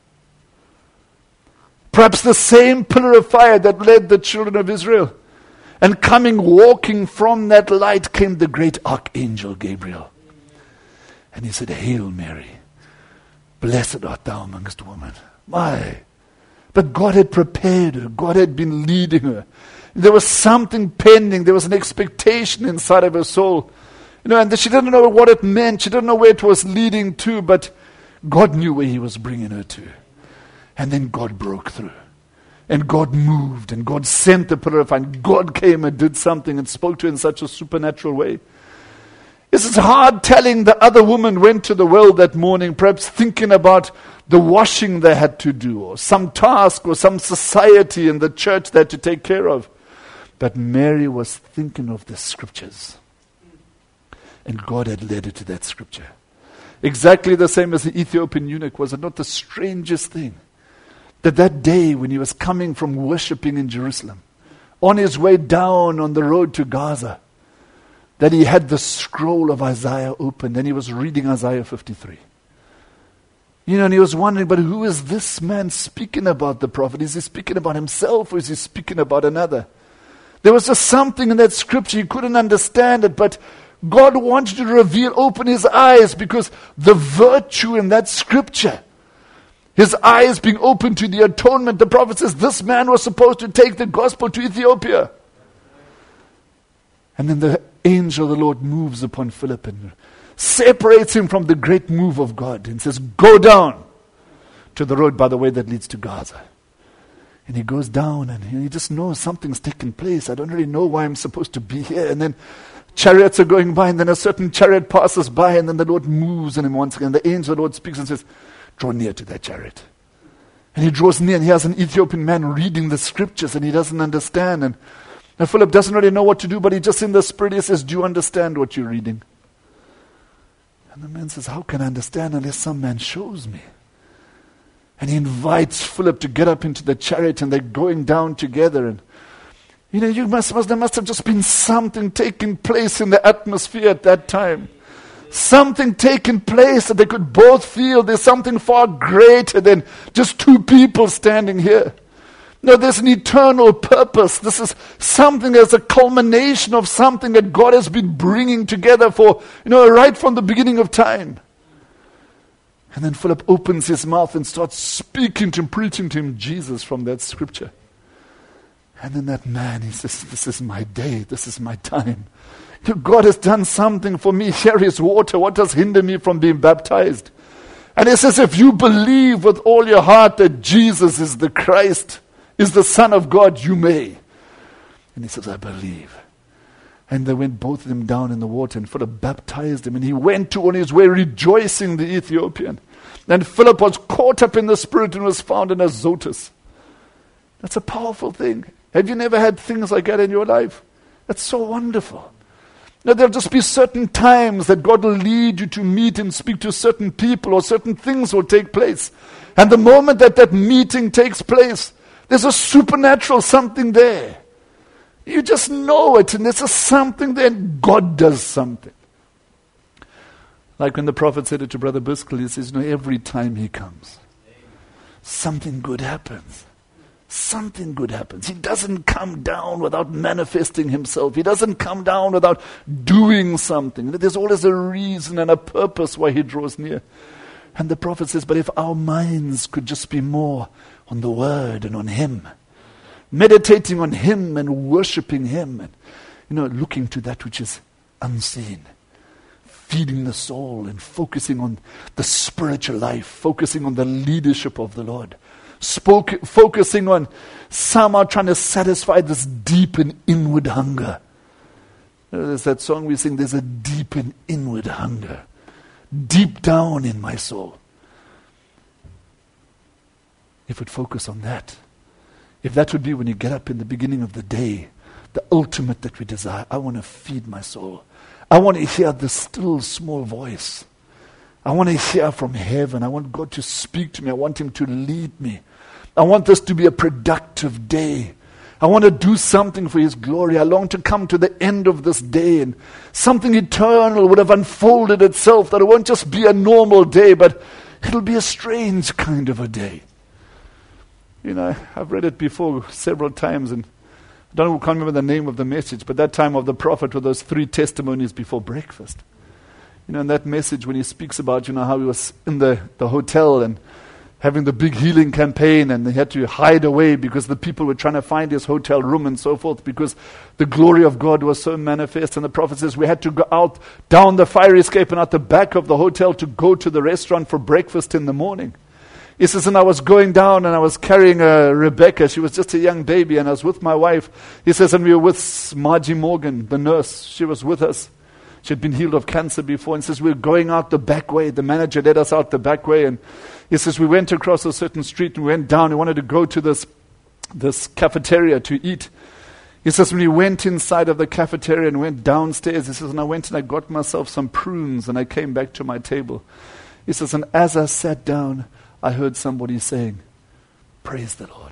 Perhaps the same pillar of fire that led the children of Israel. And coming, walking from that light came the great archangel Gabriel. And he said, Hail Mary, blessed art thou amongst women. My, but God had prepared her. God had been leading her. There was something pending. There was an expectation inside of her soul. You know, and she didn't know what it meant. She didn't know where it was leading to, but God knew where He was bringing her to. And then God broke through. And God moved. And God sent the pillar of fire. And God came and did something and spoke to her in such a supernatural way. It's hard telling the other woman went to the well that morning, perhaps thinking about the washing they had to do, or some task, or some society in the church they had to take care of. But Mary was thinking of the scriptures. And God had led her to that scripture. Exactly the same as the Ethiopian eunuch. Was it not the strangest thing? That that day when he was coming from worshipping in Jerusalem, on his way down on the road to Gaza, that he had the scroll of Isaiah opened and he was reading Isaiah fifty-three. You know, and he was wondering, but who is this man speaking about the prophet? Is he speaking about himself or is he speaking about another? There was just something in that scripture, he couldn't understand it, but God wanted to reveal, open his eyes, because the virtue in that scripture, his eyes being open to the atonement, the prophet says this man was supposed to take the gospel to Ethiopia. And then the angel of the Lord moves upon Philip and separates him from the great move of God and says, go down to the road, by the way, that leads to Gaza. And he goes down and he just knows something's taken place. I don't really know why I'm supposed to be here. And then chariots are going by, and then a certain chariot passes by, and then the Lord moves on him once again. The angel of the Lord speaks and says, draw near to that chariot. And he draws near, and he has an Ethiopian man reading the scriptures, and he doesn't understand. And now Philip doesn't really know what to do, but he just in the spirit, he says, do you understand what you're reading? And the man says, how can I understand unless some man shows me? And he invites Philip to get up into the chariot, and they're going down together. And you know, you must, must there must have just been something taking place in the atmosphere at that time. Something taking place that they could both feel there's something far greater than just two people standing here. No, there's an eternal purpose. This is something as a culmination of something that God has been bringing together for, you know, right from the beginning of time. And then Philip opens his mouth and starts speaking to him, preaching to him Jesus from that scripture. And then that man, he says, this is my day, this is my time. God has done something for me. Here is water. What does hinder me from being baptized? And he says, if you believe with all your heart that Jesus is the Christ, is the Son of God, you may. And he says, I believe. And they went both of them down in the water, and Philip baptized him, and he went to on his way rejoicing, the Ethiopian. And Philip was caught up in the Spirit and was found in Azotus. That's a powerful thing. Have you never had things like that in your life? That's so wonderful. Now, there'll just be certain times that God will lead you to meet and speak to certain people, or certain things will take place. And the moment that that meeting takes place, there's a supernatural something there. You just know it, and there's a something there, and God does something. Like when the prophet said it to Brother Biskel, he says, you know, every time he comes, something good happens. Something good happens. He doesn't come down without manifesting himself. He doesn't come down without doing something. There's always a reason and a purpose why he draws near. And the prophet says, but if our minds could just be more on the word and on him, meditating on him and worshiping him, and, you know, looking to that which is unseen, feeding the soul and focusing on the spiritual life, focusing on the leadership of the Lord. Spoke, focusing on somehow trying to satisfy this deep and inward hunger. You know, there's that song we sing, there's a deep and inward hunger. Deep down in my soul. If we'd focus on that, if that would be when you get up in the beginning of the day, the ultimate that we desire, I want to feed my soul. I want to hear the still small voice. I want to hear from heaven. I want God to speak to me. I want him to lead me. I want this to be a productive day. I want to do something for his glory. I long to come to the end of this day, and something eternal would have unfolded itself, that it won't just be a normal day, but it'll be a strange kind of a day. You know, I've read it before several times, and I don't can't remember the name of the message, but that time of the prophet with those three testimonies before breakfast. You know, in that message when he speaks about, you know, how he was in the, the hotel and having the big healing campaign, and they had to hide away because the people were trying to find his hotel room and so forth, because the glory of God was so manifest. And the prophet says we had to go out down the fire escape and out the back of the hotel to go to the restaurant for breakfast in the morning. He says, and I was going down and I was carrying uh, Rebecca. She was just a young baby, and I was with my wife. He says, and we were with Margie Morgan, the nurse. She was with us. She had been healed of cancer before, and says we were going out the back way. The manager led us out the back way, and he says we went across a certain street and we went down. We wanted to go to this this cafeteria to eat. He says when we went inside of the cafeteria and went downstairs, he says, and I went and I got myself some prunes and I came back to my table. He says, and as I sat down, I heard somebody saying, praise the Lord.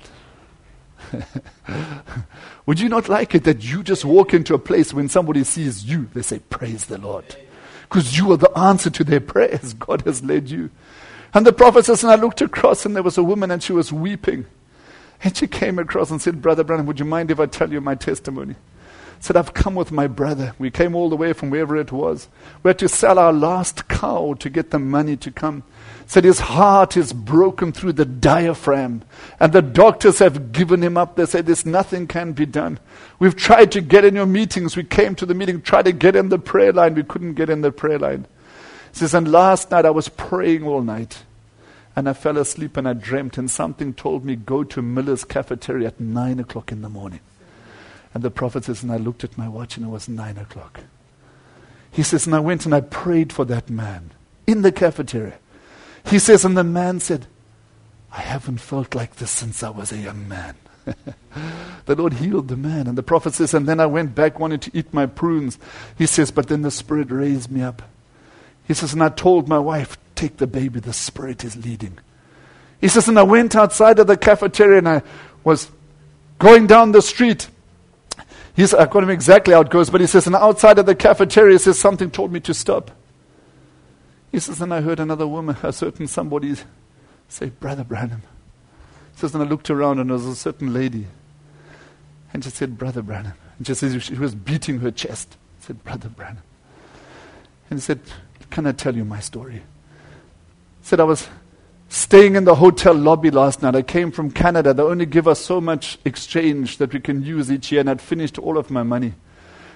Would you not like it that you just walk into a place when somebody sees you, they say, praise the Lord? Because you are the answer to their prayers. God has led you. And the prophet says, and I looked across and there was a woman and she was weeping. And she came across and said, Brother Branham, would you mind if I tell you my testimony? Said, I've come with my brother. We came all the way from wherever it was. We had to sell our last cow to get the money to come. Said his heart is broken through the diaphragm, and the doctors have given him up. They said there's nothing can be done. We've tried to get in your meetings. We came to the meeting, tried to get in the prayer line. We couldn't get in the prayer line. He says, and last night I was praying all night, and I fell asleep and I dreamt, and something told me go to Miller's cafeteria at nine o'clock in the morning. And the prophet says, and I looked at my watch and it was nine o'clock. He says, and I went and I prayed for that man in the cafeteria. He says, and the man said, I haven't felt like this since I was a young man. The Lord healed the man. And the prophet says, and then I went back wanting to eat my prunes. He says, but then the Spirit raised me up. He says, and I told my wife, take the baby, the Spirit is leading. He says, and I went outside of the cafeteria and I was going down the street. He's, I can't remember exactly how it goes, but he says, and outside of the cafeteria, he says, something told me to stop. He says, and I heard another woman, a certain somebody say, Brother Branham. He says, and I looked around and there was a certain lady. And she said, Brother Branham. And she says, she was beating her chest. She said, Brother Branham. And he said, can I tell you my story? He said, I was staying in the hotel lobby last night. I came from Canada. They only give us so much exchange that we can use each year, and I'd finished all of my money.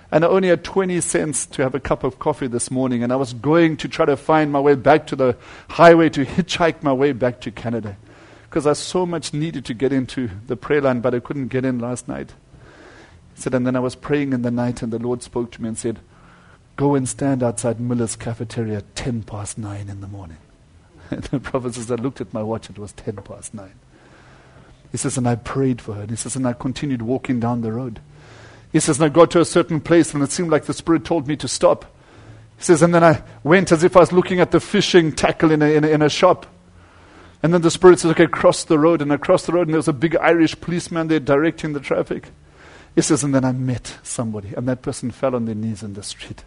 And I only had twenty cents to have a cup of coffee this morning, and I was going to try to find my way back to the highway to hitchhike my way back to Canada, because I so much needed to get into the prayer line, but I couldn't get in last night. He said, and then I was praying in the night, and the Lord spoke to me and said, go and stand outside Miller's cafeteria at ten past nine in the morning. And the prophet says, I looked at my watch, it was ten past nine. He says, and I prayed for her. And he says, and I continued walking down the road. He says, and I got to a certain place, and it seemed like the Spirit told me to stop. He says, and then I went as if I was looking at the fishing tackle in a, in a, in a shop. And then the Spirit says, okay, cross the road. And I crossed the road, and there was a big Irish policeman there directing the traffic. He says, and then I met somebody, and that person fell on their knees in the street.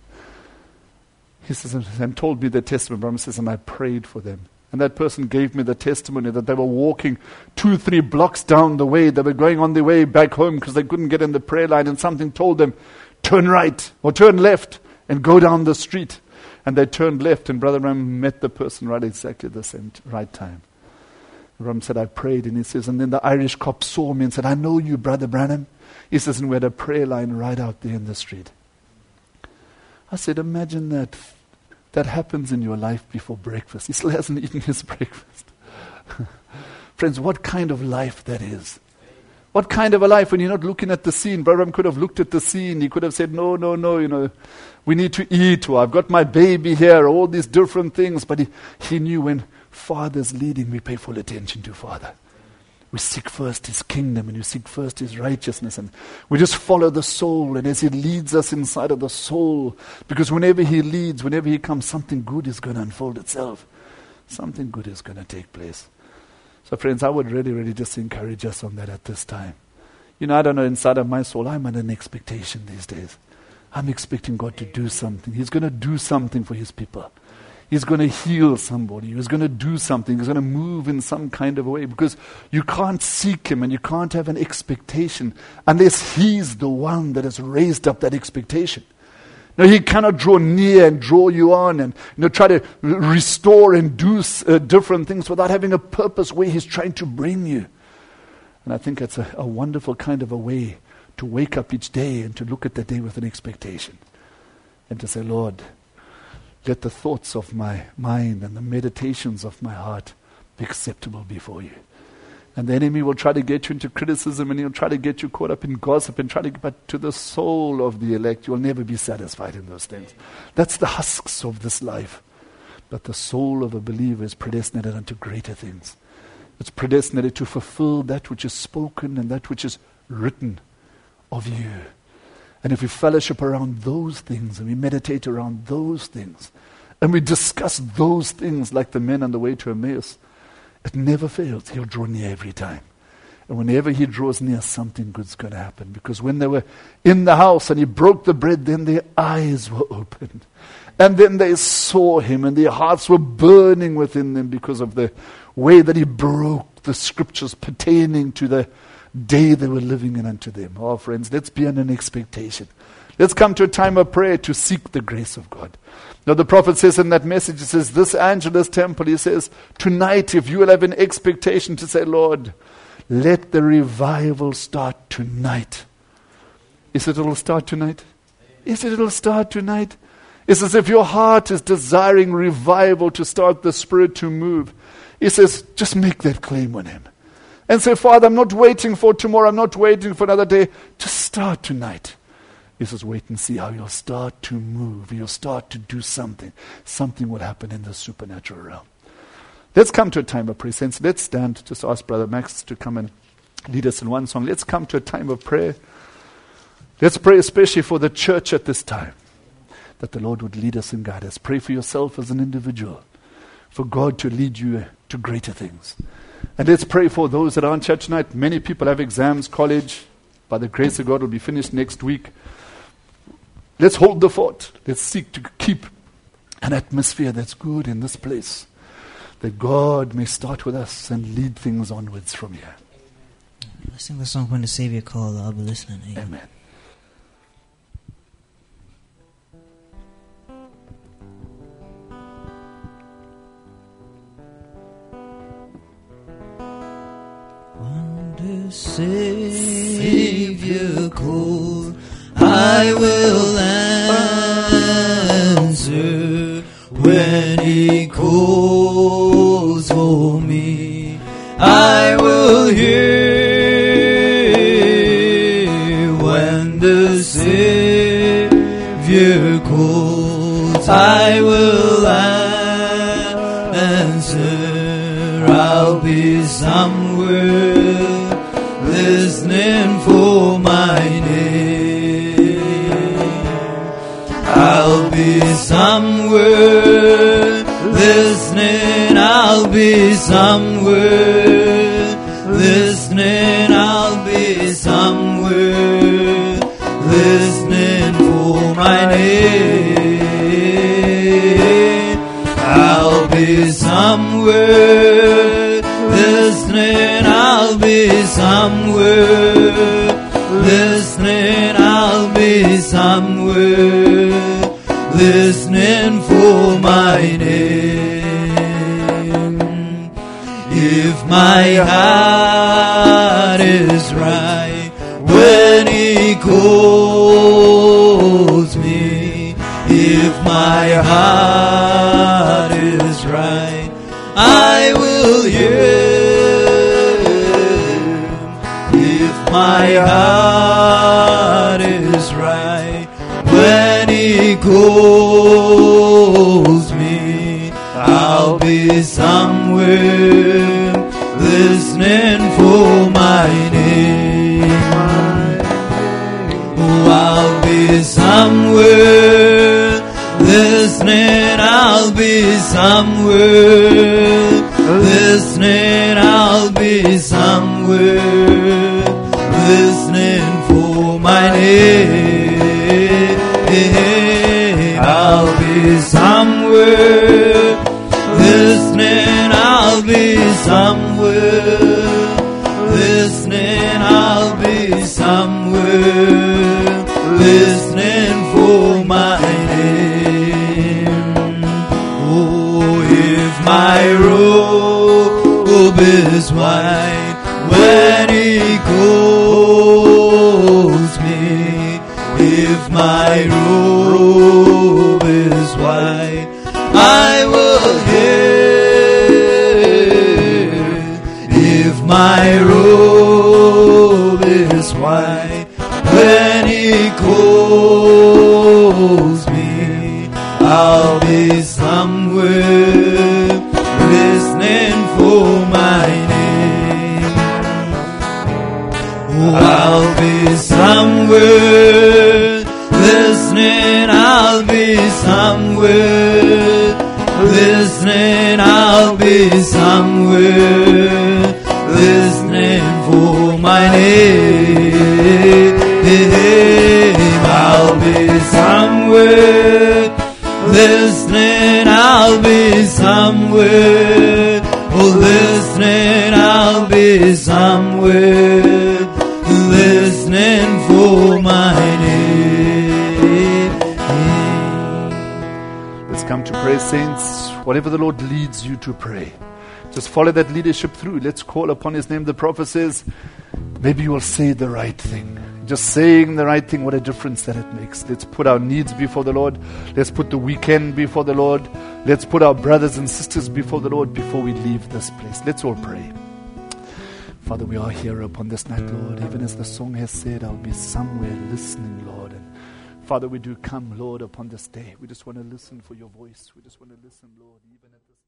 He says, and told me their testimony. Brother says, and I prayed for them. And that person gave me the testimony that they were walking two, three blocks down the way. They were going on their way back home because they couldn't get in the prayer line, and something told them, turn right or turn left and go down the street. And they turned left, and Brother Ram met the person right exactly the same t- right time. Ram said, I prayed, and he says, and then the Irish cop saw me and said, I know you, Brother Branham. He says, and we had a prayer line right out there in the street. I said, imagine that. That happens in your life before breakfast. He still hasn't eaten his breakfast. Friends, what kind of life that is. What kind of a life when you're not looking at the scene. Brother could have looked at the scene. He could have said, no, no, no, you know, we need to eat, or I've got my baby here, all these different things. But he, he knew when Father's leading, we pay full attention to Father. We seek first His kingdom, and we seek first His righteousness, and we just follow the soul, and as He leads us inside of the soul, because whenever He leads, whenever He comes, something good is going to unfold itself. Something good is going to take place. So friends, I would really, really just encourage us on that at this time. You know, I don't know, inside of my soul, I'm under an expectation these days. I'm expecting God to do something. He's going to do something for His people. He's going to heal somebody. He's going to do something. He's going to move in some kind of a way, because you can't seek Him and you can't have an expectation unless He's the one that has raised up that expectation. Now, He cannot draw near and draw you on and, you know, try to restore and do uh, different things without having a purpose where He's trying to bring you. And I think it's a, a wonderful kind of a way to wake up each day and to look at the day with an expectation and to say, Lord, let the thoughts of my mind and the meditations of my heart be acceptable before you. And the enemy will try to get you into criticism, and he'll try to get you caught up in gossip and try to get but to the soul of the elect. You'll never be satisfied in those things. That's the husks of this life. But the soul of a believer is predestinated unto greater things. It's predestinated to fulfill that which is spoken and that which is written of you. And if we fellowship around those things, and we meditate around those things, and we discuss those things like the men on the way to Emmaus, it never fails. He'll draw near every time. And whenever He draws near, something good's going to happen. Because when they were in the house and He broke the bread, then their eyes were opened. And then they saw Him, and their hearts were burning within them because of the way that He broke the scriptures pertaining to the day they were living in unto them. Oh, friends, let's be in an expectation. Let's come to a time of prayer to seek the grace of God. Now, the prophet says in that message, he says, this Angelus temple, he says, tonight, if you will have an expectation to say, Lord, let the revival start tonight. Is it it'll start tonight? Is it it'll start tonight? It's as if your heart is desiring revival to start the Spirit to move. He says, just make that claim on Him. And say, Father, I'm not waiting for tomorrow. I'm not waiting for another day. Just start tonight. He says, wait and see how you'll start to move. You'll start to do something. Something will happen in the supernatural realm. Let's come to a time of prayer. Saints, let's stand. Just ask Brother Max to come and lead us in one song. Let's come to a time of prayer. Let's pray especially for the church at this time, that the Lord would lead us and guide us. Pray for yourself as an individual, for God to lead you to greater things. And let's pray for those that are on church tonight. Many people have exams, college. By the grace of God, will be finished next week. Let's hold the fort. Let's seek to keep an atmosphere that's good in this place, that God may start with us and lead things onwards from here. Let's sing the song When the Savior Called. I'll be listening. Amen. Amen. When the Savior called, I will answer when He calls for me. I will hear when the Savior calls. I will answer. I'll be somewhere listening for my name. I'll be somewhere listening. I'll be somewhere listening. I'll be somewhere listening for my name. I'll be somewhere listening. I'll be somewhere listening. I'll be somewhere listening for my name. If my heart is right when He calls me, if my heart is right, I will hear. If my heart is right when He calls me, I'll be somewhere listening for my name. Oh, I'll be somewhere listening. I'll be somewhere listening. I'll be somewhere listening for my name. I'll be somewhere listening. I'll be somewhere listening. I'll be somewhere listening for my name. Oh, if my robe is white when He calls me, if my robe is white, I will hear. If my robe is white when He calls me, I'll be somewhere listening for my name. Oh, I'll be somewhere listening. I'll be somewhere listening. I'll be somewhere listening for my name. I'll be somewhere listening. I'll be somewhere, oh, listening. I'll be somewhere listening for my name. Let's come to pray, saints. Whatever the Lord leads you to pray, just follow that leadership through. Let's call upon His name. The prophet says, maybe you will say the right thing. Just saying the right thing, what a difference that it makes. Let's put our needs before the Lord. Let's put the weekend before the Lord. Let's put our brothers and sisters before the Lord before we leave this place. Let's all pray. Father, we are here upon this night, Lord. Even as the song has said, I'll be somewhere listening, Lord. And Father, we do come, Lord, upon this day. We just want to listen for your voice. We just want to listen, Lord, even at this time.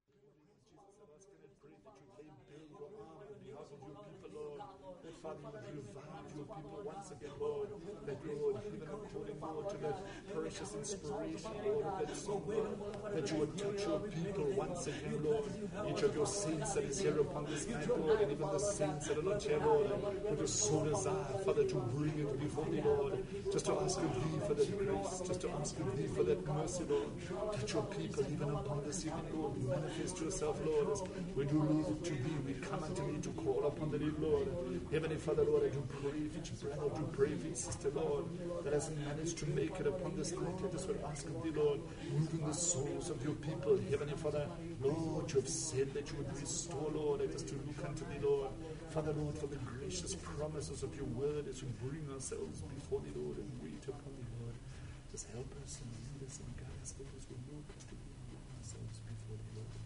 Father, you would revive your people once again, Lord. That, Lord, even according, Lord, to that precious inspiration, Lord, of that song, Lord, that you would touch your people once again, Lord. Each of your saints that is here upon this night, Lord, and even the saints that are not here, Lord, would just so desire, Father, to bring it before thee, Lord. Just to ask of thee for that grace, just to ask of thee for that mercy, Lord. Touch your people even upon this evening, Lord. Manifest yourself, Lord, as we do look to thee. We come unto thee to call upon the name, Lord. Heavenly Father, Lord, I do pray for each brother, I do pray for each sister, Lord, that hasn't managed to make it upon this night. I just would ask of thee, Lord, move in the souls of your people. Heavenly Father, Lord, you have said that you would restore, Lord. I just to look unto thee, Lord. Father, Lord, for the gracious promises of your word as we bring ourselves before thee, Lord, and wait Just help us and lead us and guide us, Lord, as we walk as we bring ourselves before the Lord.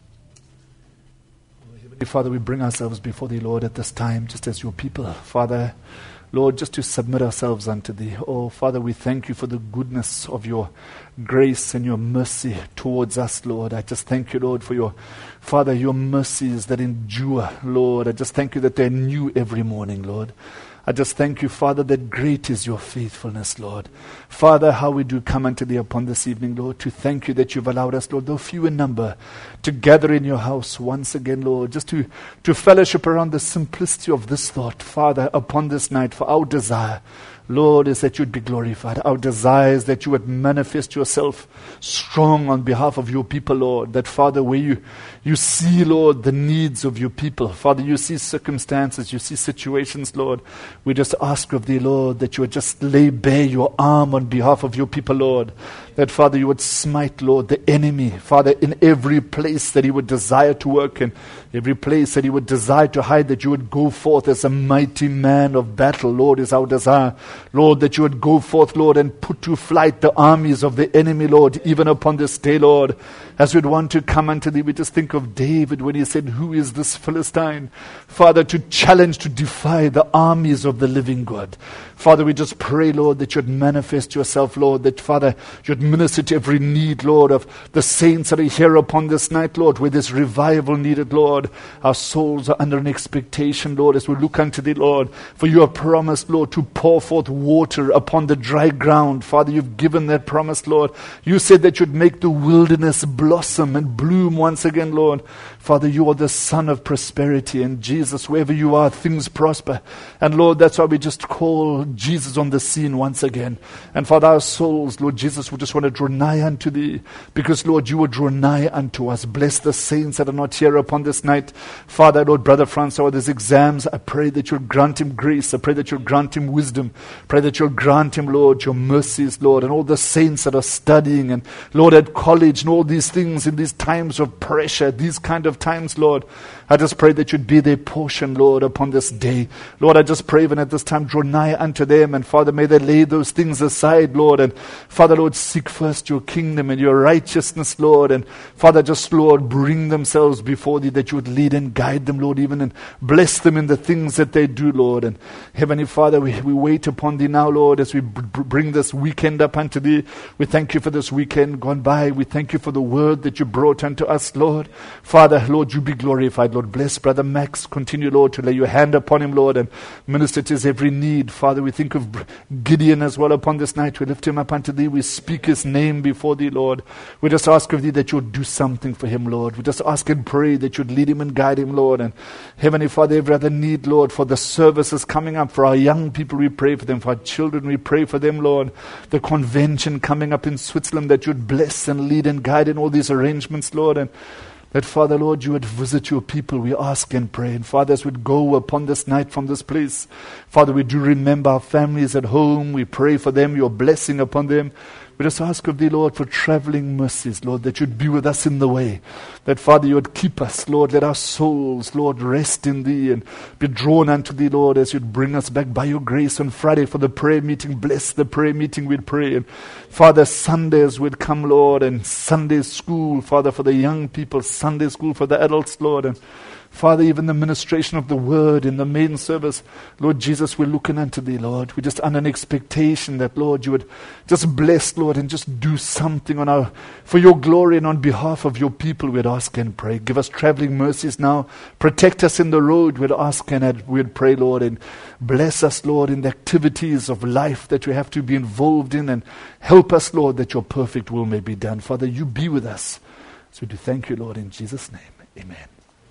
Oh, Heavenly Father, we bring ourselves before Thee, Lord, at this time, just as Your people. Father, Lord, just to submit ourselves unto Thee. Oh, Father, we thank You for the goodness of Your grace and Your mercy towards us, Lord. I just thank You, Lord, for Your, Father, Your mercies that endure, Lord. I just thank You that they're new every morning, Lord. I just thank You, Father, that great is Your faithfulness, Lord. Father, how we do come unto Thee upon this evening, Lord, to thank You that You've allowed us, Lord, though few in number, to gather in Your house once again, Lord, just to, to fellowship around the simplicity of this thought, Father, upon this night. For our desire, Lord, is that You'd be glorified. Our desire is that You would manifest Yourself strong on behalf of Your people, Lord. That, Father, where You, you see, Lord, the needs of Your people. Father, You see circumstances, You see situations, Lord. We just ask of Thee, Lord, that You would just lay bare Your arm on behalf of Your people, Lord. That, Father, You would smite, Lord, the enemy, Father, in every place that he would desire to work in, every place that he would desire to hide, that You would go forth as a mighty man of battle, Lord, is our desire. Lord, that You would go forth, Lord, and put to flight the armies of the enemy, Lord, even upon this day, Lord. As we'd want to come unto Thee, we just think of David when he said, who is this Philistine? Father, to challenge, to defy the armies of the living God. Father, we just pray, Lord, that You'd manifest Yourself, Lord, that, Father, You'd minister to every need, Lord, of the saints that are here upon this night, Lord, where there's revival needed, Lord. Our souls are under an expectation, Lord, as we look unto Thee, Lord, for You have promised, Lord, to pour forth water upon the dry ground. Father, You've given that promise, Lord. You said that You'd make the wilderness blossom and bloom once again, Lord. Father, You are the Son of prosperity, and Jesus, wherever You are, things prosper. And Lord, that's why we just call Jesus on the scene once again. And Father, our souls, Lord Jesus, we just want to draw nigh unto Thee, because Lord, You will draw nigh unto us. Bless the saints that are not here upon this night. Father, Lord, Brother Francois, with his exams, I pray that You'll grant him grace. I pray that You'll grant him wisdom. Pray that You'll grant him, Lord, Your mercies, Lord, and all the saints that are studying, and Lord, at college, and all these things in these times of pressure, these kind of times, Lord. I just pray that You'd be their portion, Lord, upon this day. Lord, I just pray even at this time, draw nigh unto them, and Father, may they lay those things aside, Lord, and Father, Lord, seek first Your kingdom and Your righteousness, Lord, and Father, just, Lord, bring themselves before Thee, that You would lead and guide them, Lord, even, and bless them in the things that they do, Lord. And Heavenly Father, we, we wait upon Thee now, Lord, as we b- bring this weekend up unto Thee. We thank You for this weekend gone by. We thank You for the word that You brought unto us, Lord. Father, Lord, You be glorified, Lord. Bless Brother Max. Continue, Lord, to lay Your hand upon him, Lord, and minister to his every need. Father, we think of Gideon as well upon this night. We lift him up unto Thee. We speak his name before Thee, Lord. We just ask of Thee that You would do something for him, Lord. We just ask and pray that You'd lead him and guide him, Lord. And Heavenly Father, every other need, Lord, for the services coming up, for our young people, we pray for them. For our children, we pray for them, Lord. The convention coming up in Switzerland, that You'd bless and lead and guide in all these arrangements, Lord. And that, Father, Lord, You would visit Your people, we ask and pray. And Father, as we'd go upon this night from this place, Father, we do remember our families at home. We pray for them, Your blessing upon them. We just ask of Thee, Lord, for traveling mercies, Lord, that You'd be with us in the way. That, Father, You would keep us, Lord. Let our souls, Lord, rest in Thee and be drawn unto Thee, Lord, as You'd bring us back by Your grace on Friday for the prayer meeting. Bless the prayer meeting, we'd pray. And Father, Sundays would come, Lord, and Sunday school, Father, for the young people, Sunday school for the adults, Lord. And Father, even the ministration of the word in the main service, Lord Jesus, we're looking unto Thee, Lord. We're just under an expectation that, Lord, You would just bless, Lord, and just do something on our, for Your glory and on behalf of Your people, we'd ask and pray. Give us traveling mercies now. Protect us in the road, we'd ask and we'd pray, Lord, and bless us, Lord, in the activities of life that we have to be involved in, and help us, Lord, that Your perfect will may be done. Father, You be with us. So we do thank You, Lord, in Jesus' name. Amen.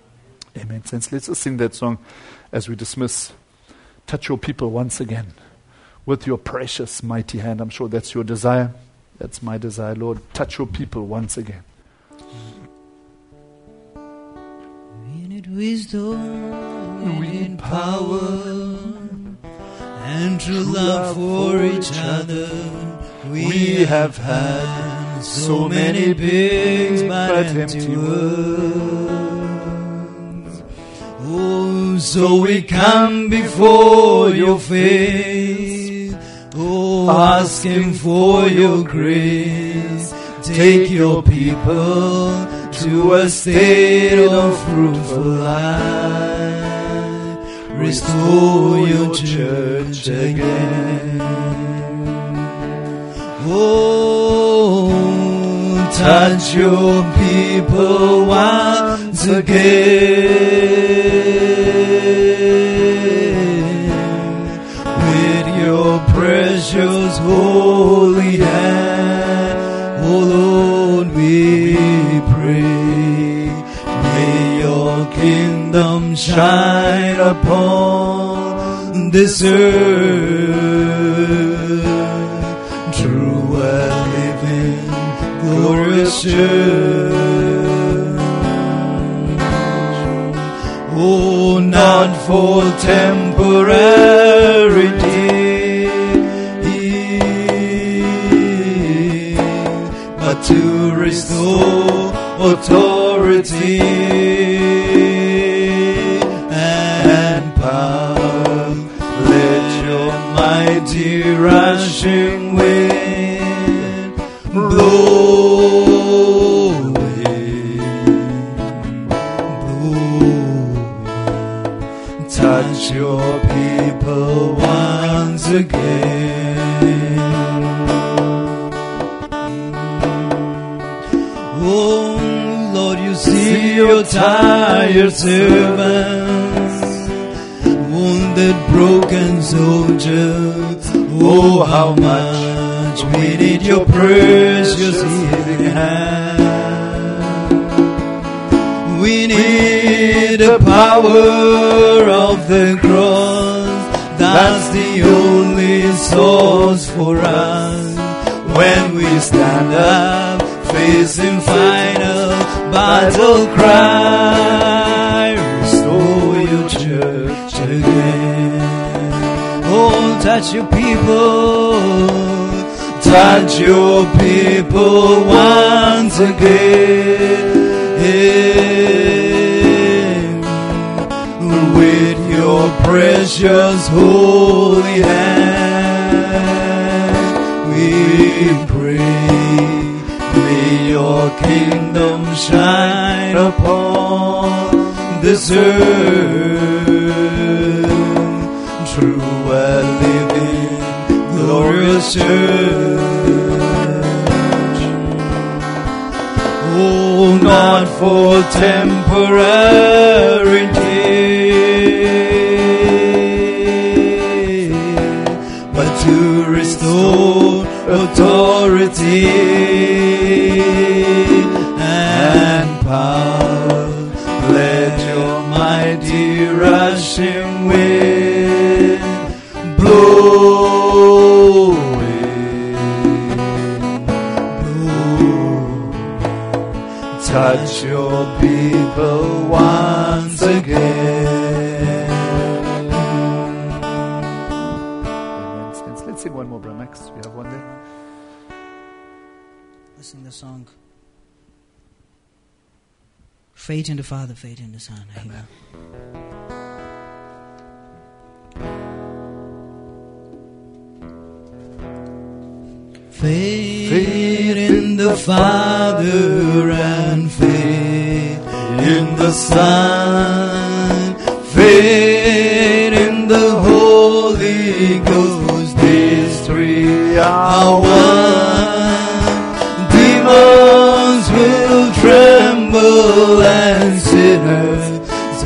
Amen. Saints, let's just sing that song as we dismiss. Touch Your people once again with Your precious mighty hand. I'm sure that's Your desire. That's my desire, Lord. Touch Your people once again. We need wisdom, we need power, and true love for each other. We have had so many big but empty words. Oh, so we come before Your face. Oh, Oh, asking for your grace. Take your people to a state of fruitful life. Restore your church again. Oh, touch your people once again with your precious holy hand. Oh Lord, we pray, may your kingdom shine upon this earth. True and living, glorious church. Oh, not for temporary gain, but to restore authority and power. Let your mighty rushing wind blow away, blow away. Touch your people once again. Oh Lord, you see your tired servants, wounded, broken soldiers. Oh, how much we need your precious healing hand. We need the power of the cross. That's the only source for us. When we stand up facing final battle cry, restore your church again. Oh, touch your people, touch your people once again. With your precious holy hand, we pray, may your kingdom shine upon this earth. True and living, glorious church. Oh, not for temporary gain, but to restore authority and power. Let your mighty rushing wind blow away, blow. Touch your people once again. Amen. Let's sing one more, Brother Max. We have one there. Let's sing the song. Faith in the Father, faith in the Son. Amen. Faith in the Father and faith in the Son, faith in the Holy Ghost. These three are one. Demons will tremble and sinners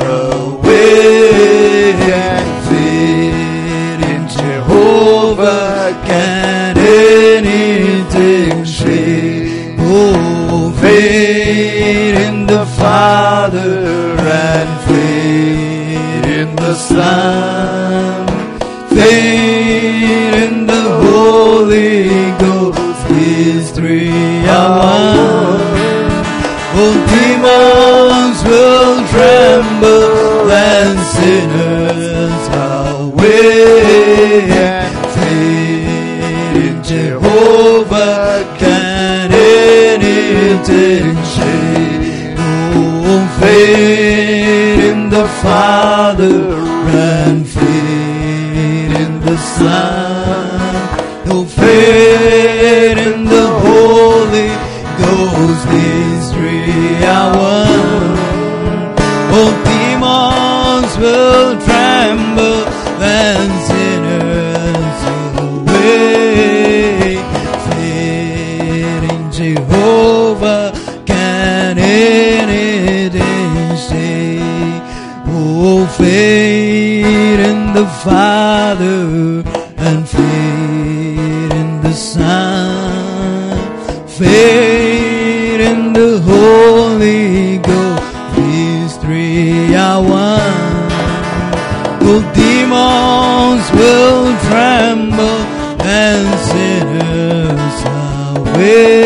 away. And faith in Jehovah can anything shake. Oh, faith in the Father and faith in the Son, faith in the Holy Ghost. These three are one. Oh, demons will tremble and sinners away. And faith in Jehovah can anything shake. Oh, faith in the Father and faith in the Son. Oh, Faith in the Father and faith in the Son, faith in the Holy Ghost. These three are one. The demons will tremble and sinners are away.